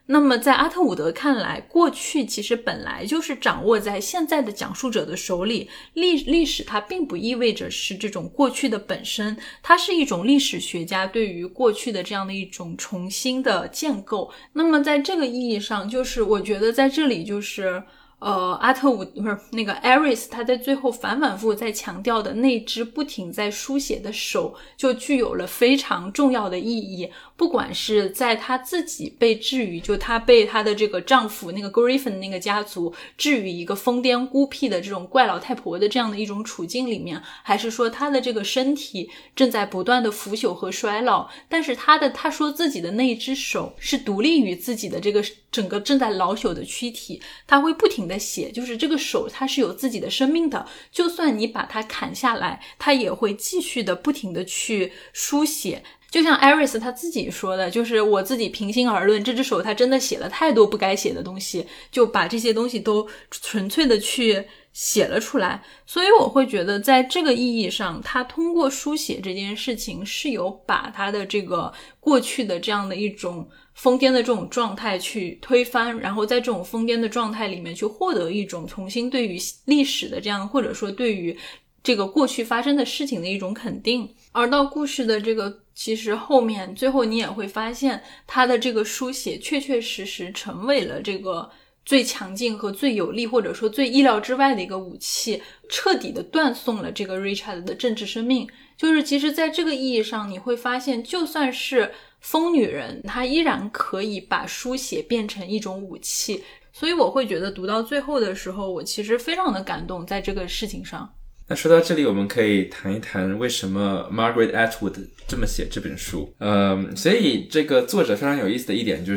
那么在阿特伍德看来，过去其实本来就是掌握在现在的讲述者的手里，历历史它并不意味着是这种过去的本身，它是一种历史学家对于过去的这样的一种重新的建构。那么在这个意义上，就是我觉得在这里就是呃，阿特伍不是那个 Aris 他在最后反反复复在强调的那只不停在书写的手就具有了非常重要的意义，不管是在他自己被置于就他被他的这个丈夫那个 Griffin 那个家族置于一个疯癫孤僻的这种怪老太婆的这样的一种处境里面，还是说他的这个身体正在不断的腐朽和衰老，但是他的他说自己的那一只手是独立于自己的这个整个正在老朽的躯体，他会不停的写，就是这个手它是有自己的生命的，就算你把它砍下来，它也会继续的不停的去书写。就像 Aris 他自己说的，就是我自己平心而论，这只手他真的写了太多不该写的东西，就把这些东西都纯粹的去写了出来。所以我会觉得在这个意义上，他通过书写这件事情是有把他的这个过去的这样的一种疯癫的这种状态去推翻，然后在这种疯癫的状态里面去获得一种重新对于历史的这样，或者说对于这个过去发生的事情的一种肯定。而到故事的这个其实后面最后你也会发现，他的这个书写确确实实成为了这个最强劲和最有力或者说最意料之外的一个武器，彻底的断送了这个 Richard 的政治生命。就是其实在这个意义上你会发现，就算是疯女人她依然可以把书写变成一种武器。所以我会觉得读到最后的时候，我其实非常的感动在这个事情上。 那说到这里，我们可以谈一谈为什么 Margaret Atwood 这么写这本书。嗯，所以这个作者非常有意思的一点就是，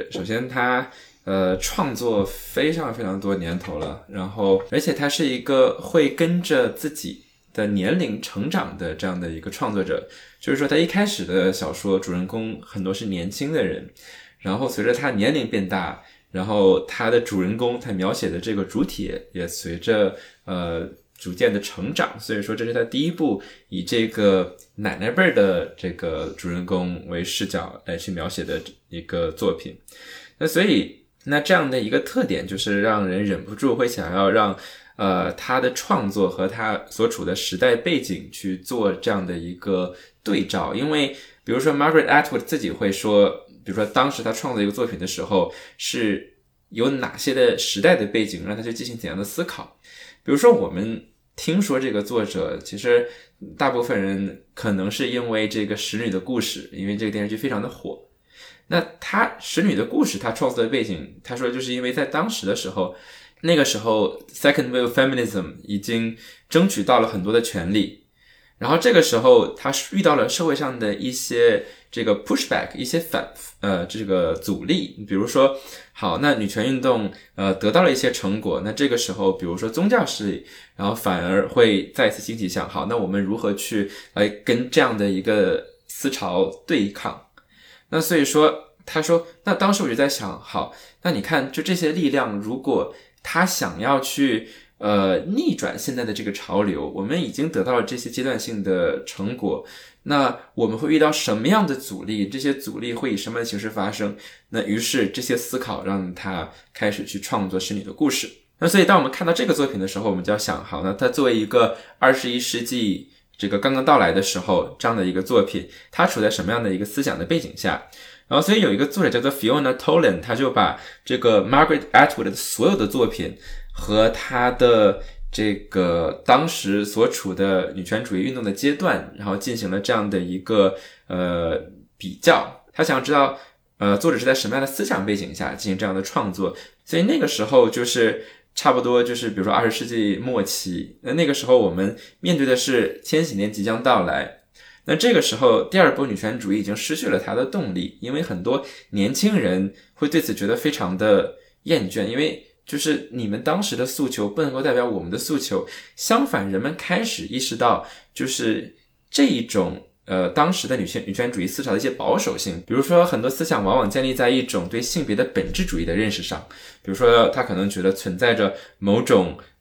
首先他呃创作非常非常多年头了，然后而且他是一个会跟着自己的年龄成长的这样的一个创作者。就是说他一开始的小说主人公很多是年轻的人，然后随着他年龄变大，然后他的主人公他描写的这个主体也随着呃逐渐的成长，所以说这是他第一部以这个奶奶辈的这个主人公为视角来去描写的一个作品。那所以那这样的一个特点就是让人忍不住会想要让呃他的创作和他所处的时代背景去做这样的一个对照。因为比如说 Margaret Atwood 自己会说，比如说当时他创作一个作品的时候是有哪些的时代的背景让他去进行怎样的思考。比如说我们听说这个作者，其实大部分人可能是因为这个使女的故事，因为这个电视剧非常的火。那他使女的故事他创作的背景，他说就是因为在当时的时候，那个时候 second wave feminism 已经争取到了很多的权利，然后这个时候他遇到了社会上的一些这个 pushback， 一些反呃这个阻力。比如说好，那女权运动呃得到了一些成果，那这个时候比如说宗教势力然后反而会再次兴起想，好，那我们如何去来跟这样的一个思潮对抗。那所以说他说，那当时我就在想，好，那你看就这些力量如果他想要去呃逆转现在的这个潮流，我们已经得到了这些阶段性的成果，那我们会遇到什么样的阻力，这些阻力会以什么样的形式发生。那于是这些思考让他开始去创作使女的故事。那所以当我们看到这个作品的时候，我们就要想，好，那他作为一个二十一世纪这个刚刚到来的时候这样的一个作品，它处在什么样的一个思想的背景下。然后所以有一个作者叫做 Fiona Tolan， 他就把这个 Margaret Atwood 的所有的作品和他的这个当时所处的女权主义运动的阶段，然后进行了这样的一个呃比较。他想知道呃作者是在什么样的思想背景下进行这样的创作。所以那个时候就是差不多就是比如说二十世纪末期，那那个时候我们面对的是千禧年即将到来。那这个时候第二波女权主义已经失去了它的动力，因为很多年轻人会对此觉得非常的厌倦，因为就是你们当时的诉求不能够代表我们的诉求。相反，人们开始意识到就是这一种呃，当时的女权女权主义思潮的一些保守性。比如说很多思想往往建立在一种对性别的本质主义的认识上，比如说他可能觉得存在着某种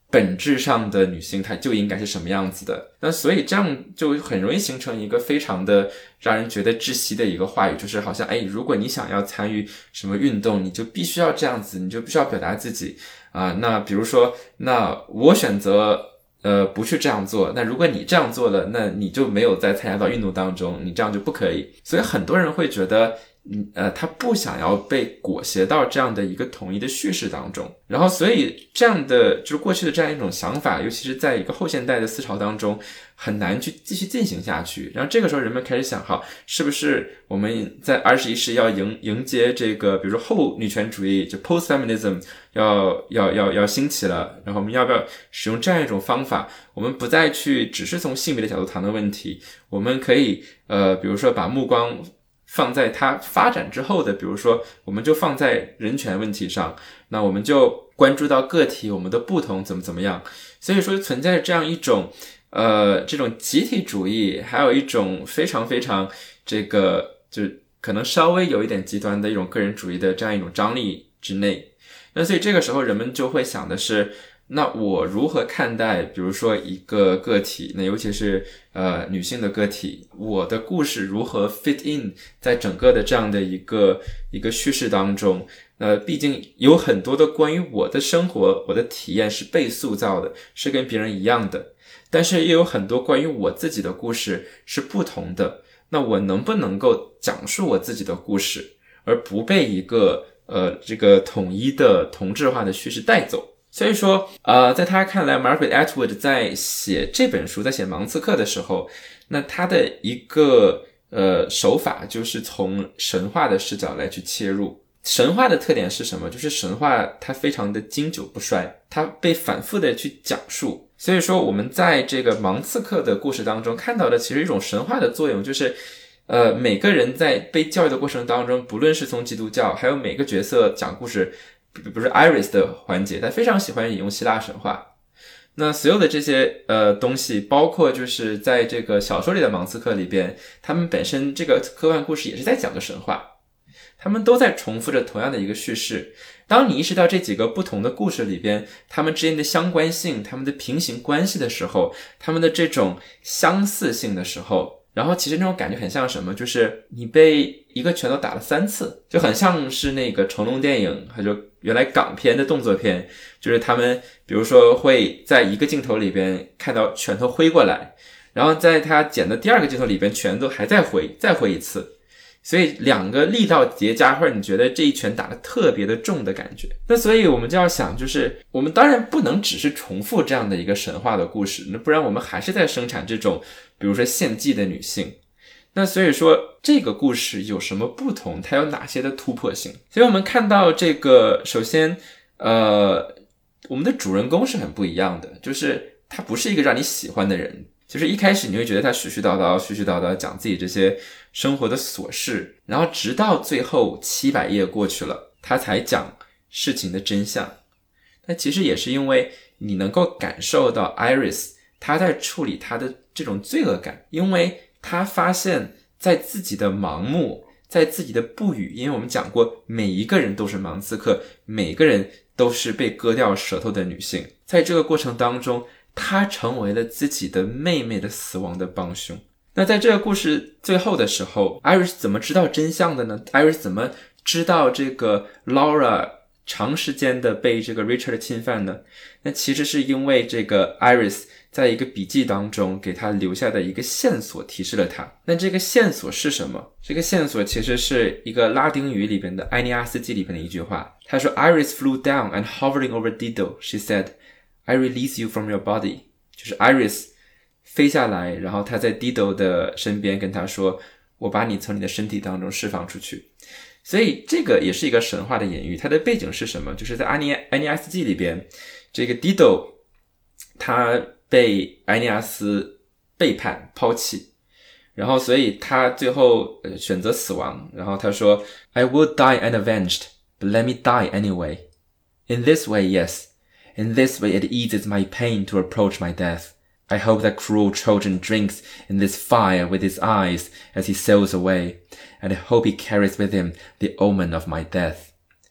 本质上的女性她就应该是什么样子的。那所以这样就很容易形成一个非常的让人觉得窒息的一个话语，就是好像哎，如果你想要参与什么运动，你就必须要这样子，你就必须要表达自己啊。那比如说，那我选择呃不去这样做，那如果你这样做了，那你就没有再参加到运动当中，你这样就不可以。所以很多人会觉得嗯呃，他不想要被裹挟到这样的一个统一的叙事当中，然后所以这样的就是过去的这样一种想法，尤其是在一个后现代的思潮当中，很难去继续进行下去。然后这个时候人们开始想，好，是不是我们在二十一世纪要迎迎接这个，比如说后女权主义，就 post feminism 要要要要兴起了，然后我们要不要使用这样一种方法，我们不再去只是从性别的角度谈论问题，我们可以呃，比如说把目光放在它发展之后的，比如说我们就放在人权问题上，那我们就关注到个体我们的不同怎么怎么样。所以说存在这样一种呃这种集体主义，还有一种非常非常这个就是可能稍微有一点极端的一种个人主义的这样一种张力之内。那所以这个时候人们就会想的是，那我如何看待比如说一个个体，那尤其是呃女性的个体，我的故事如何 fit in 在整个的这样的一个一个叙事当中。呃毕竟有很多的关于我的生活，我的体验是被塑造的，是跟别人一样的，但是也有很多关于我自己的故事是不同的。那我能不能够讲述我自己的故事，而不被一个呃这个统一的同质化的叙事带走。所以说呃，在他看来 Margaret Atwood 在写这本书，在写盲刺客的时候，那他的一个呃手法就是从神话的视角来去切入。神话的特点是什么？就是神话它非常的经久不衰，它被反复的去讲述。所以说我们在这个盲刺客的故事当中看到的其实一种神话的作用，就是呃，每个人在被教育的过程当中，不论是从基督教，还有每个角色讲故事，比如说 Iris 的环节，他非常喜欢引用希腊神话。那所有的这些呃东西，包括就是在这个小说里的盲刺客里边，他们本身这个科幻故事也是在讲的神话，他们都在重复着同样的一个叙事。当你意识到这几个不同的故事里边他们之间的相关性，他们的平行关系的时候，他们的这种相似性的时候，然后其实那种感觉很像什么，就是你被一个拳头打了三次，就很像是那个成龙电影，还有原来港片的动作片，就是他们比如说会在一个镜头里边看到拳头挥过来，然后在他剪的第二个镜头里边拳头还在挥，再挥一次，所以两个力道叠加，或者你觉得这一拳打得特别的重的感觉。那所以我们就要想，就是我们当然不能只是重复这样的一个神话的故事，那不然我们还是在生产这种比如说献祭的女性。那所以说这个故事有什么不同，它有哪些的突破性。所以我们看到这个，首先呃我们的主人公是很不一样的，就是他不是一个让你喜欢的人，就是一开始你会觉得他絮絮叨叨絮絮叨叨讲自己这些生活的琐事，然后直到最后七百页过去了，他才讲事情的真相。那其实也是因为你能够感受到 Iris 他在处理他的这种罪恶感，因为他发现在自己的盲目，在自己的不语，因为我们讲过每一个人都是盲刺客，每个人都是被割掉舌头的女性，在这个过程当中他成为了自己的妹妹的死亡的帮凶。那在这个故事最后的时候， Iris 怎么知道真相的呢？ Iris 怎么知道这个 Laura 长时间的被这个 Richard 侵犯呢？那其实是因为这个 Iris 在一个笔记当中给他留下的一个线索提示了他。那这个线索是什么？这个线索其实是一个拉丁语里边的埃尼阿斯纪里边的一句话，他说 Iris flew down and hovering over Dido, she said, I release you from your body. 就是 Iris 飞下来，然后他在 Dido 的身边跟他说，我把你从你的身体当中释放出去。所以这个也是一个神话的隐喻，它的背景是什么？就是在埃尼埃尼阿斯纪里边，这个 Dido 他被埃尼阿斯背叛抛弃，然后所以他最后、呃、选择死亡，然后他说 I will die unavenged, but let me die anyway. In this way, yes. In this way it eases my pain to approach my death. I hope that cruel Trojan drinks in this fire with his eyes as he sails away, and I hope he carries with him the omen of my death.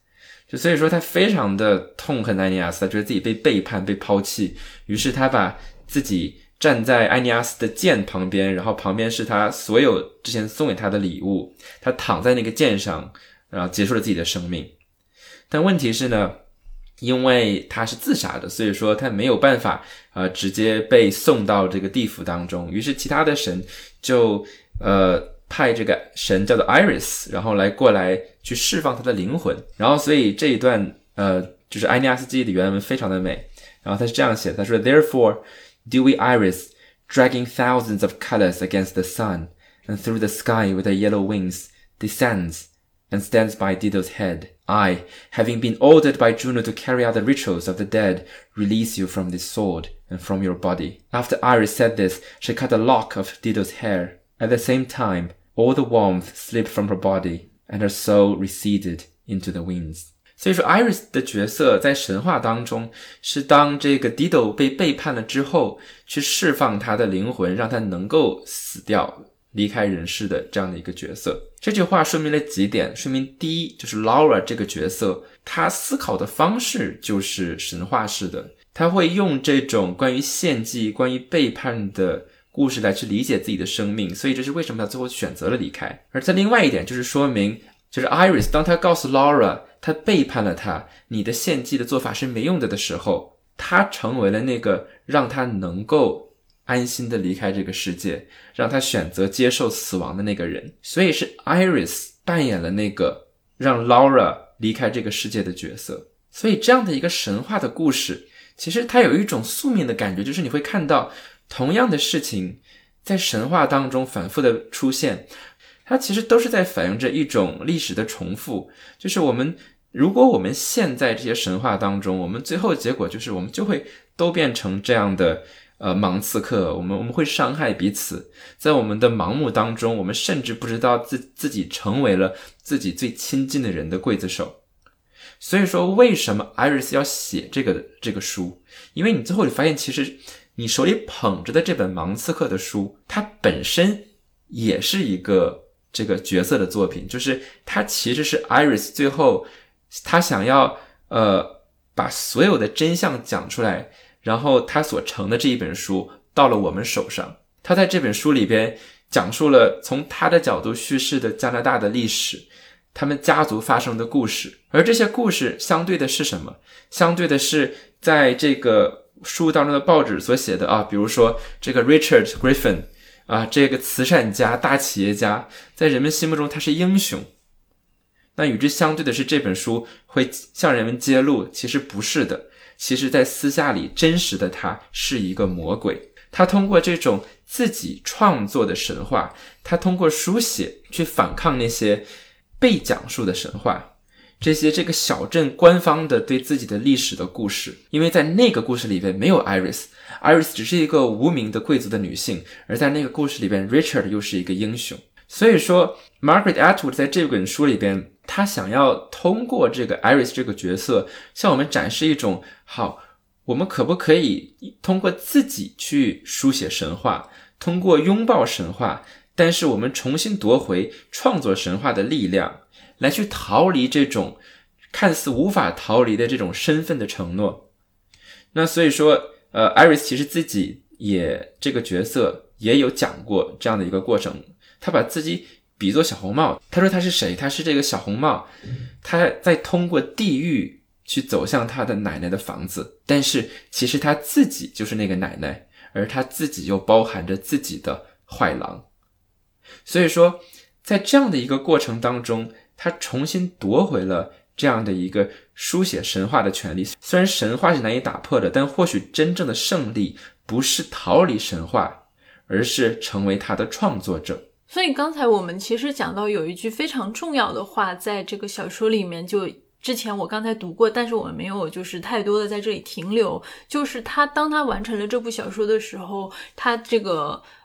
就所以说他非常的痛恨埃尼阿斯，他觉得自己被背叛被抛弃，于是他把自己站在埃尼阿斯的剑旁边，然后旁边是他所有之前送给他的礼物，他躺在那个剑上，然后结束了自己的生命。但问题是呢，因为他是自杀的，所以说他没有办法呃直接被送到这个地府当中，于是其他的神就呃派这个神叫做 Iris， 然后来过来去释放他的灵魂。然后所以这一段呃就是埃尼阿斯记的原文非常的美，然后他是这样写的，他说 Therefore dewy Iris, dragging thousands of colors against the sun, and through the sky with her yellow wings, descends, and stands by Dido's head. I, having been ordered by Juno to carry out the rituals of the dead, release you from this sword, and from your body. After Iris said this, she cut a lock of Dido's hair. At the same time, all the warmth slipped from her body, and her soul receded into the winds.所以说 Iris 的角色在神话当中是当这个 Dido 被背叛了之后，去释放他的灵魂，让他能够死掉离开人世的这样的一个角色。这句话说明了几点，说明第一就是 Laura 这个角色他思考的方式就是神话式的，他会用这种关于献祭关于背叛的故事来去理解自己的生命，所以这是为什么他最后选择了离开。而在另外一点就是说明就是 Iris 当他告诉 Laura 他背叛了他，你的献祭的做法是没用的的时候，他成为了那个让他能够安心的离开这个世界，让他选择接受死亡的那个人。所以是 Iris 扮演了那个让 Laura 离开这个世界的角色。所以这样的一个神话的故事，其实它有一种宿命的感觉，就是你会看到同样的事情在神话当中反复的出现，它其实都是在反映着一种历史的重复。就是我们如果我们陷在这些神话当中，我们最后结果就是我们就会都变成这样的呃盲刺客，我们我们会伤害彼此，在我们的盲目当中，我们甚至不知道自自己成为了自己最亲近的人的刽子手。所以说为什么 Iris 要写这个这个书，因为你最后你发现其实你手里捧着的这本盲刺客的书，它本身也是一个这个角色的作品，就是它其实是 Iris 最后他想要呃把所有的真相讲出来，然后他所成的这一本书到了我们手上。他在这本书里边讲述了从他的角度叙事的加拿大的历史，他们家族发生的故事。而这些故事相对的是什么？相对的是在这个书当中的报纸所写的啊，比如说这个 Richard Griffin 啊，这个慈善家大企业家，在人们心目中他是英雄。那与之相对的是，这本书会向人们揭露其实不是的，其实在私下里真实的他是一个魔鬼。他通过这种自己创作的神话，他通过书写去反抗那些被讲述的神话，这些这个小镇官方的对自己的历史的故事。因为在那个故事里边没有 Iris， Iris 只是一个无名的贵族的女性，而在那个故事里边 Richard 又是一个英雄。所以说 Margaret Atwood 在这本书里边，他想要通过这个 Iris 这个角色向我们展示一种，好，我们可不可以通过自己去书写神话，通过拥抱神话，但是我们重新夺回创作神话的力量，来去逃离这种看似无法逃离的这种身份的承诺。那所以说呃 Iris 其实自己也这个角色也有讲过这样的一个过程，他把自己比作小红帽，他说他是谁？他是这个小红帽，他在通过地狱去走向他的奶奶的房子，但是其实他自己就是那个奶奶，而他自己又包含着自己的坏狼。所以说在这样的一个过程当中，他重新夺回了这样的一个书写神话的权利。虽然神话是难以打破的，但或许真正的胜利不是逃离神话，而是成为他的创作者。 所以刚才我们其实讲到有一句非常重要的话，在这个小说里面，就之前我刚才读过，但是我没有就是太多的在这里停留，就是他当他完成了这部小说的时候，他这个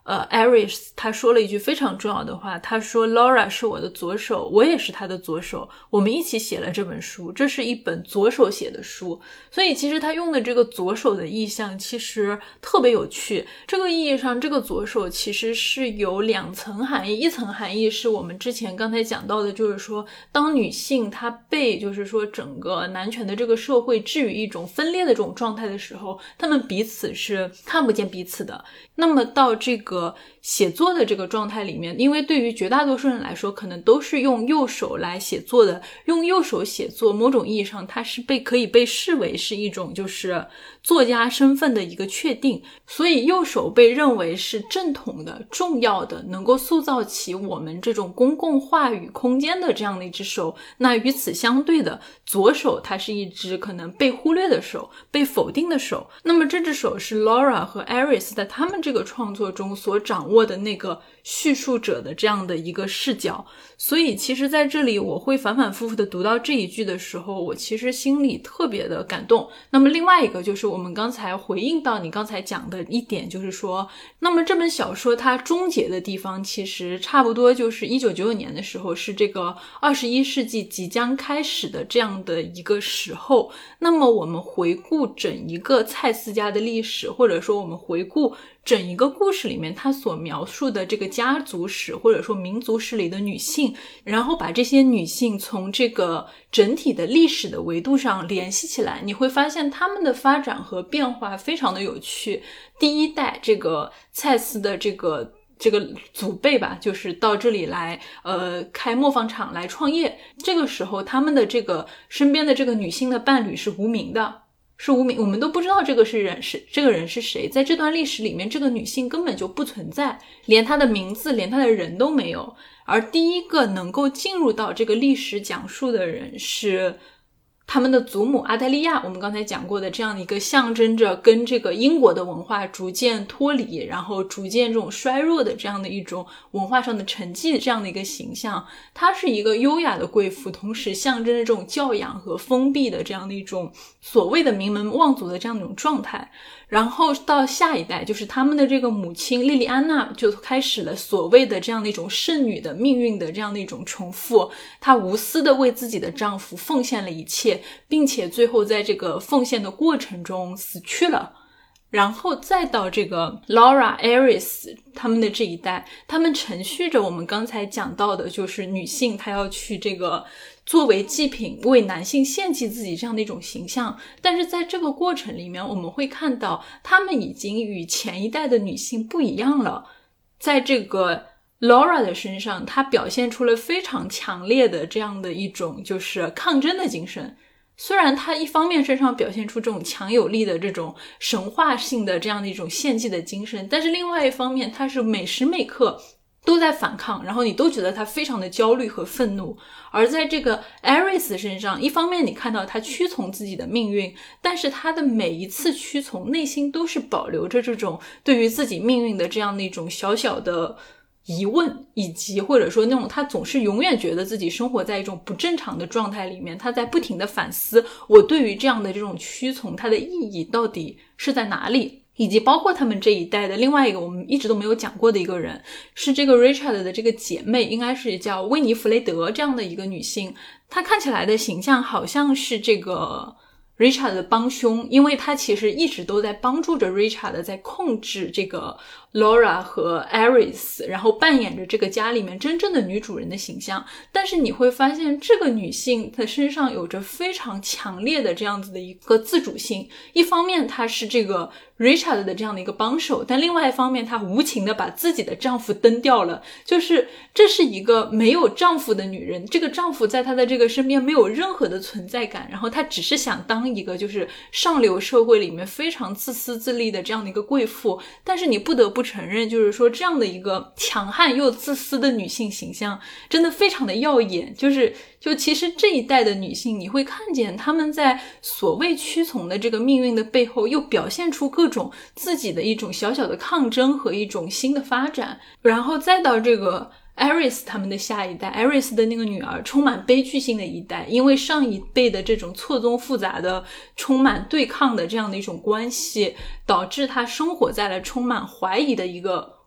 呃 Aris 他说了一句非常重要的话，他说 Laura 是我的左手，我也是他的左手，我们一起写了这本书，这是一本左手写的书。所以其实他用的这个左手的意象其实特别有趣，这个意义上这个左手其实是有两层含义，一层含义是我们之前刚才讲到的，就是说当女性她被就是说整个男权的这个社会置于一种分裂的这种状态的时候，他们彼此是看不见彼此的。那么到这个写作的这个状态里面，因为对于绝大多数人来说可能都是用右手来写作的，用右手写作某种意义上它是被可以被视为是一种就是作家身份的一个确定，所以右手被认为是正统的、重要的，能够塑造起我们这种公共话语空间的这样的一只手。那与此相对的，左手它是一只可能被忽略的手，被否定的手。那么这只手是 Laura 和 Aris 在他们这个创作中所掌握的那个叙述者的这样的一个视角。所以其实在这里我会反反复复的读到这一句的时候，我其实心里特别的感动。那么另外一个就是我们刚才回应到你刚才讲的一点，就是说那么这本小说它终结的地方其实差不多就是一九九九年的时候，是这个二十一世纪即将开始的这样的一个时候。那么我们回顾整一个蔡斯家的历史，或者说我们回顾整一个故事里面他所描述的这个家族史或者说民族史里的女性，然后把这些女性从这个整体的历史的维度上联系起来，你会发现她们的发展和变化非常的有趣。第一代这个蔡斯的这个这个祖辈吧，就是到这里来呃开磨坊厂来创业，这个时候他们的这个身边的这个女性的伴侣是无名的，是无名，我们都不知道这个是人是这个人是谁，在这段历史里面这个女性根本就不存在，连她的名字连她的人都没有。而第一个能够进入到这个历史讲述的人是他们的祖母阿黛利亚，我们刚才讲过的这样一个象征着跟这个英国的文化逐渐脱离，然后逐渐这种衰弱的这样的一种文化上的沉寂的这样的一个形象。她是一个优雅的贵妇，同时象征着这种教养和封闭的这样的一种所谓的名门望族的这样的一种状态。然后到下一代，就是他们的这个母亲莉莉安娜就开始了所谓的这样的一种圣女的命运的这样的一种重复，她无私的为自己的丈夫奉献了一切，并且最后在这个奉献的过程中死去了。然后再到这个 Laura Aris 他们的这一代，他们承续着我们刚才讲到的，就是女性她要去这个作为祭品为男性献祭自己这样的一种形象。但是在这个过程里面，我们会看到她们已经与前一代的女性不一样了。在这个 Laura 的身上，她表现出了非常强烈的这样的一种就是抗争的精神。虽然他一方面身上表现出这种强有力的这种神话性的这样的一种献祭的精神，但是另外一方面他是每时每刻都在反抗，然后你都觉得他非常的焦虑和愤怒。而在这个 Aris 身上，一方面你看到他屈从自己的命运，但是他的每一次屈从内心都是保留着这种对于自己命运的这样的一种小小的疑问，以及或者说那种他总是永远觉得自己生活在一种不正常的状态里面，他在不停的反思我对于这样的这种屈从它的意义到底是在哪里。以及包括他们这一代的另外一个我们一直都没有讲过的一个人，是这个 Richard 的这个姐妹，应该是叫威尼弗雷德这样的一个女性。她看起来的形象好像是这个Richard 的帮凶，因为他其实一直都在帮助着 Richard 在控制这个 Laura 和 Aris， 然后扮演着这个家里面真正的女主人的形象。但是你会发现这个女性她身上有着非常强烈的这样子的一个自主性，一方面她是这个 Richard 的这样的一个帮手，但另外一方面她无情的把自己的丈夫蹬掉了，就是这是一个没有丈夫的女人，这个丈夫在她的这个身边没有任何的存在感，然后她只是想当一个就是上流社会里面非常自私自利的这样的一个贵妇。但是你不得不承认，就是说这样的一个强悍又自私的女性形象真的非常的耀眼，就是就其实这一代的女性，你会看见她们在所谓屈从的这个命运的背后，又表现出各种自己的一种小小的抗争和一种新的发展。然后再到这个Aris 他们的下一代， Aris 的那个女儿充满悲剧性的一代，因为上一辈的这种错综复杂的充满对抗的这样的一种关系，导致她生活在了充满怀疑的一个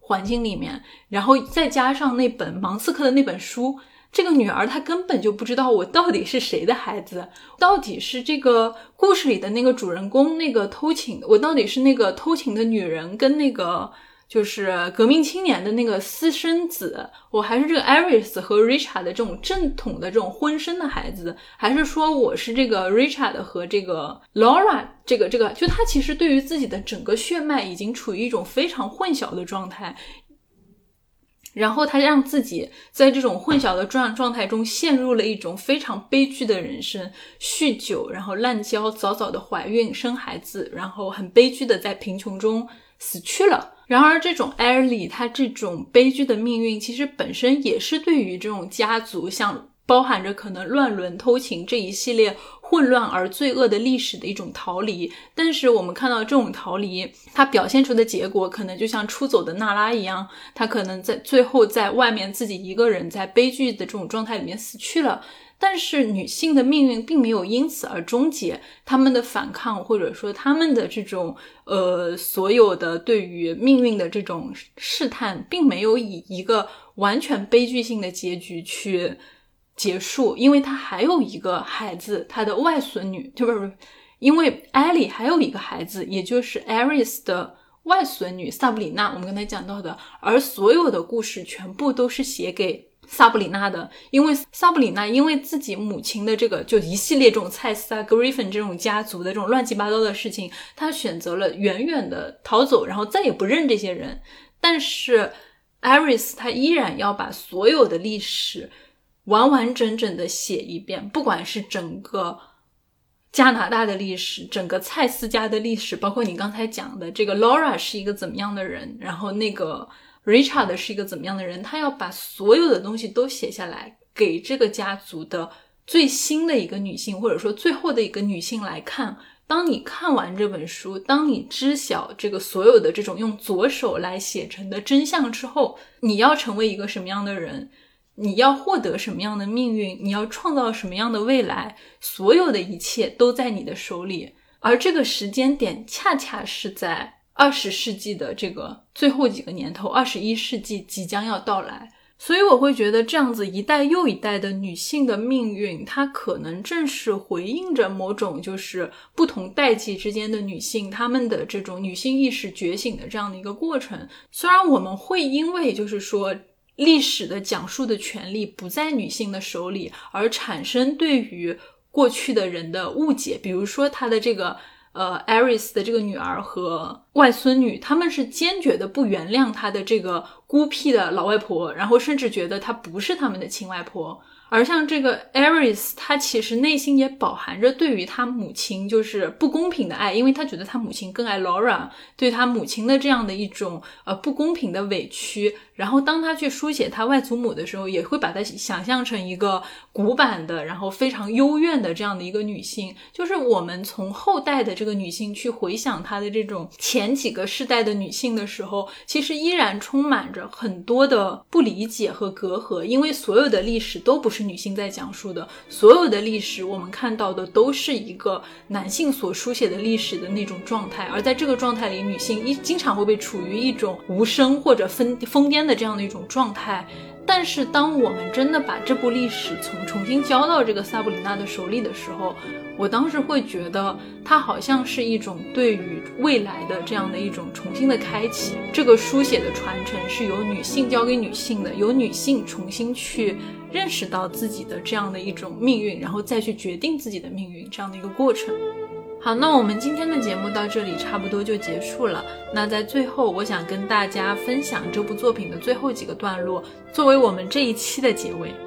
环境里面，然后再加上那本芒刺客的那本书，这个女儿她根本就不知道我到底是谁的孩子，到底是这个故事里的那个主人公那个偷情，我到底是那个偷情的女人跟那个就是革命青年的那个私生子，我还是这个 Iris 和 Richard 的这种正统的这种婚生的孩子，还是说我是这个 Richard 和这个 Laura 这个这个就他其实对于自己的整个血脉已经处于一种非常混淆的状态，然后他让自己在这种混淆的状状态中陷入了一种非常悲剧的人生，酗酒，然后滥交，早早的怀孕生孩子，然后很悲剧的在贫穷中死去了。然而这种 Ellie 他这种悲剧的命运其实本身也是对于这种家族像包含着可能乱伦偷情这一系列混乱而罪恶的历史的一种逃离，但是我们看到这种逃离它表现出的结果可能就像出走的娜拉一样，他可能在最后在外面自己一个人在悲剧的这种状态里面死去了，但是女性的命运并没有因此而终结，她们的反抗或者说她们的这种呃所有的对于命运的这种试探并没有以一个完全悲剧性的结局去结束，因为她还有一个孩子，她的外孙女，就不是因为艾莉还有一个孩子，也就是 Iris 的外孙女萨布里娜，我们刚才讲到的，而所有的故事全部都是写给萨布里娜的，因为萨布里娜因为自己母亲的这个就一系列这种蔡斯啊 Griffin 这种家族的这种乱七八糟的事情，她选择了远远的逃走，然后再也不认这些人，但是 Iris 她依然要把所有的历史完完整整的写一遍，不管是整个加拿大的历史，整个蔡斯家的历史，包括你刚才讲的这个 Laura 是一个怎么样的人，然后那个 Richard 是一个怎么样的人，他要把所有的东西都写下来，给这个家族的最新的一个女性，或者说最后的一个女性来看。当你看完这本书，当你知晓这个所有的这种用左手来写成的真相之后，你要成为一个什么样的人，你要获得什么样的命运，你要创造什么样的未来，所有的一切都在你的手里。而这个时间点恰恰是在二十世纪的这个最后几个年头，二十一世纪即将要到来。所以我会觉得这样子一代又一代的女性的命运，它可能正是回应着某种就是不同代际之间的女性她们的这种女性意识觉醒的这样的一个过程。虽然我们会因为就是说历史的讲述的权利不在女性的手里而产生对于过去的人的误解，比如说她的这个呃 Iris 的这个女儿和外孙女，他们是坚决的不原谅她的这个孤僻的老外婆，然后甚至觉得她不是他们的亲外婆。而像这个 Iris 她其实内心也饱含着对于她母亲就是不公平的爱，因为她觉得她母亲更爱 Laura， 对她母亲的这样的一种呃不公平的委屈，然后当她去书写她外祖母的时候，也会把她想象成一个古板的然后非常幽怨的这样的一个女性。就是我们从后代的这个女性去回想她的这种前几个世代的女性的时候，其实依然充满着很多的不理解和隔阂，因为所有的历史都不是女性在讲述的，所有的历史我们看到的都是一个男性所书写的历史的那种状态，而在这个状态里，女性一经常会被处于一种无声或者疯疯癫的这样的一种状态。但是当我们真的把这部历史从重新交到这个萨布里娜的手里的时候，我当时会觉得它好像是一种对于未来的这样的一种重新的开启，这个书写的传承是由女性交给女性的，由女性重新去认识到自己的这样的一种命运，然后再去决定自己的命运，这样的一个过程。好，那我们今天的节目到这里差不多就结束了。那在最后，我想跟大家分享这部作品的最后几个段落，作为我们这一期的结尾。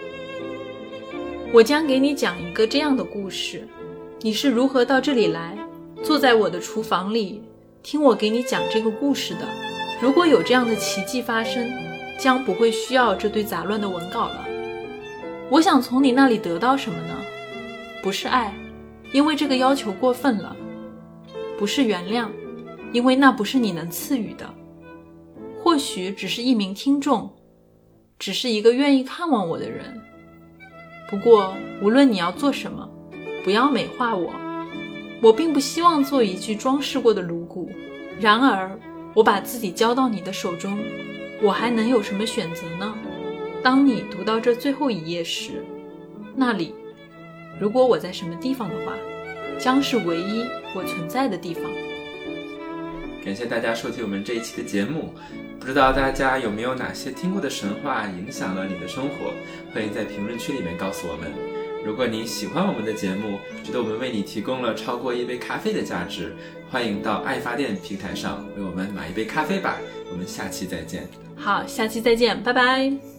我将给你讲一个这样的故事，你是如何到这里来，坐在我的厨房里，听我给你讲这个故事的。如果有这样的奇迹发生，将不会需要这堆杂乱的文稿了。我想从你那里得到什么呢？不是爱，因为这个要求过分了；不是原谅，因为那不是你能赐予的；或许只是一名听众，只是一个愿意看望我的人。不过无论你要做什么，不要美化我，我并不希望做一具装饰过的颅骨。然而我把自己交到你的手中，我还能有什么选择呢？当你读到这最后一页时，那里，如果我在什么地方的话，将是唯一我存在的地方。 感谢大家收听我们这一期的节目，不知道大家有没有哪些听过的神话影响了你的生活，欢迎在评论区里面告诉我们。如果你喜欢我们的节目，觉得我们为你提供了超过一杯咖啡的价值，欢迎到爱发电平台上为我们买一杯咖啡吧。我们下期再见。 好，下期再见，拜拜。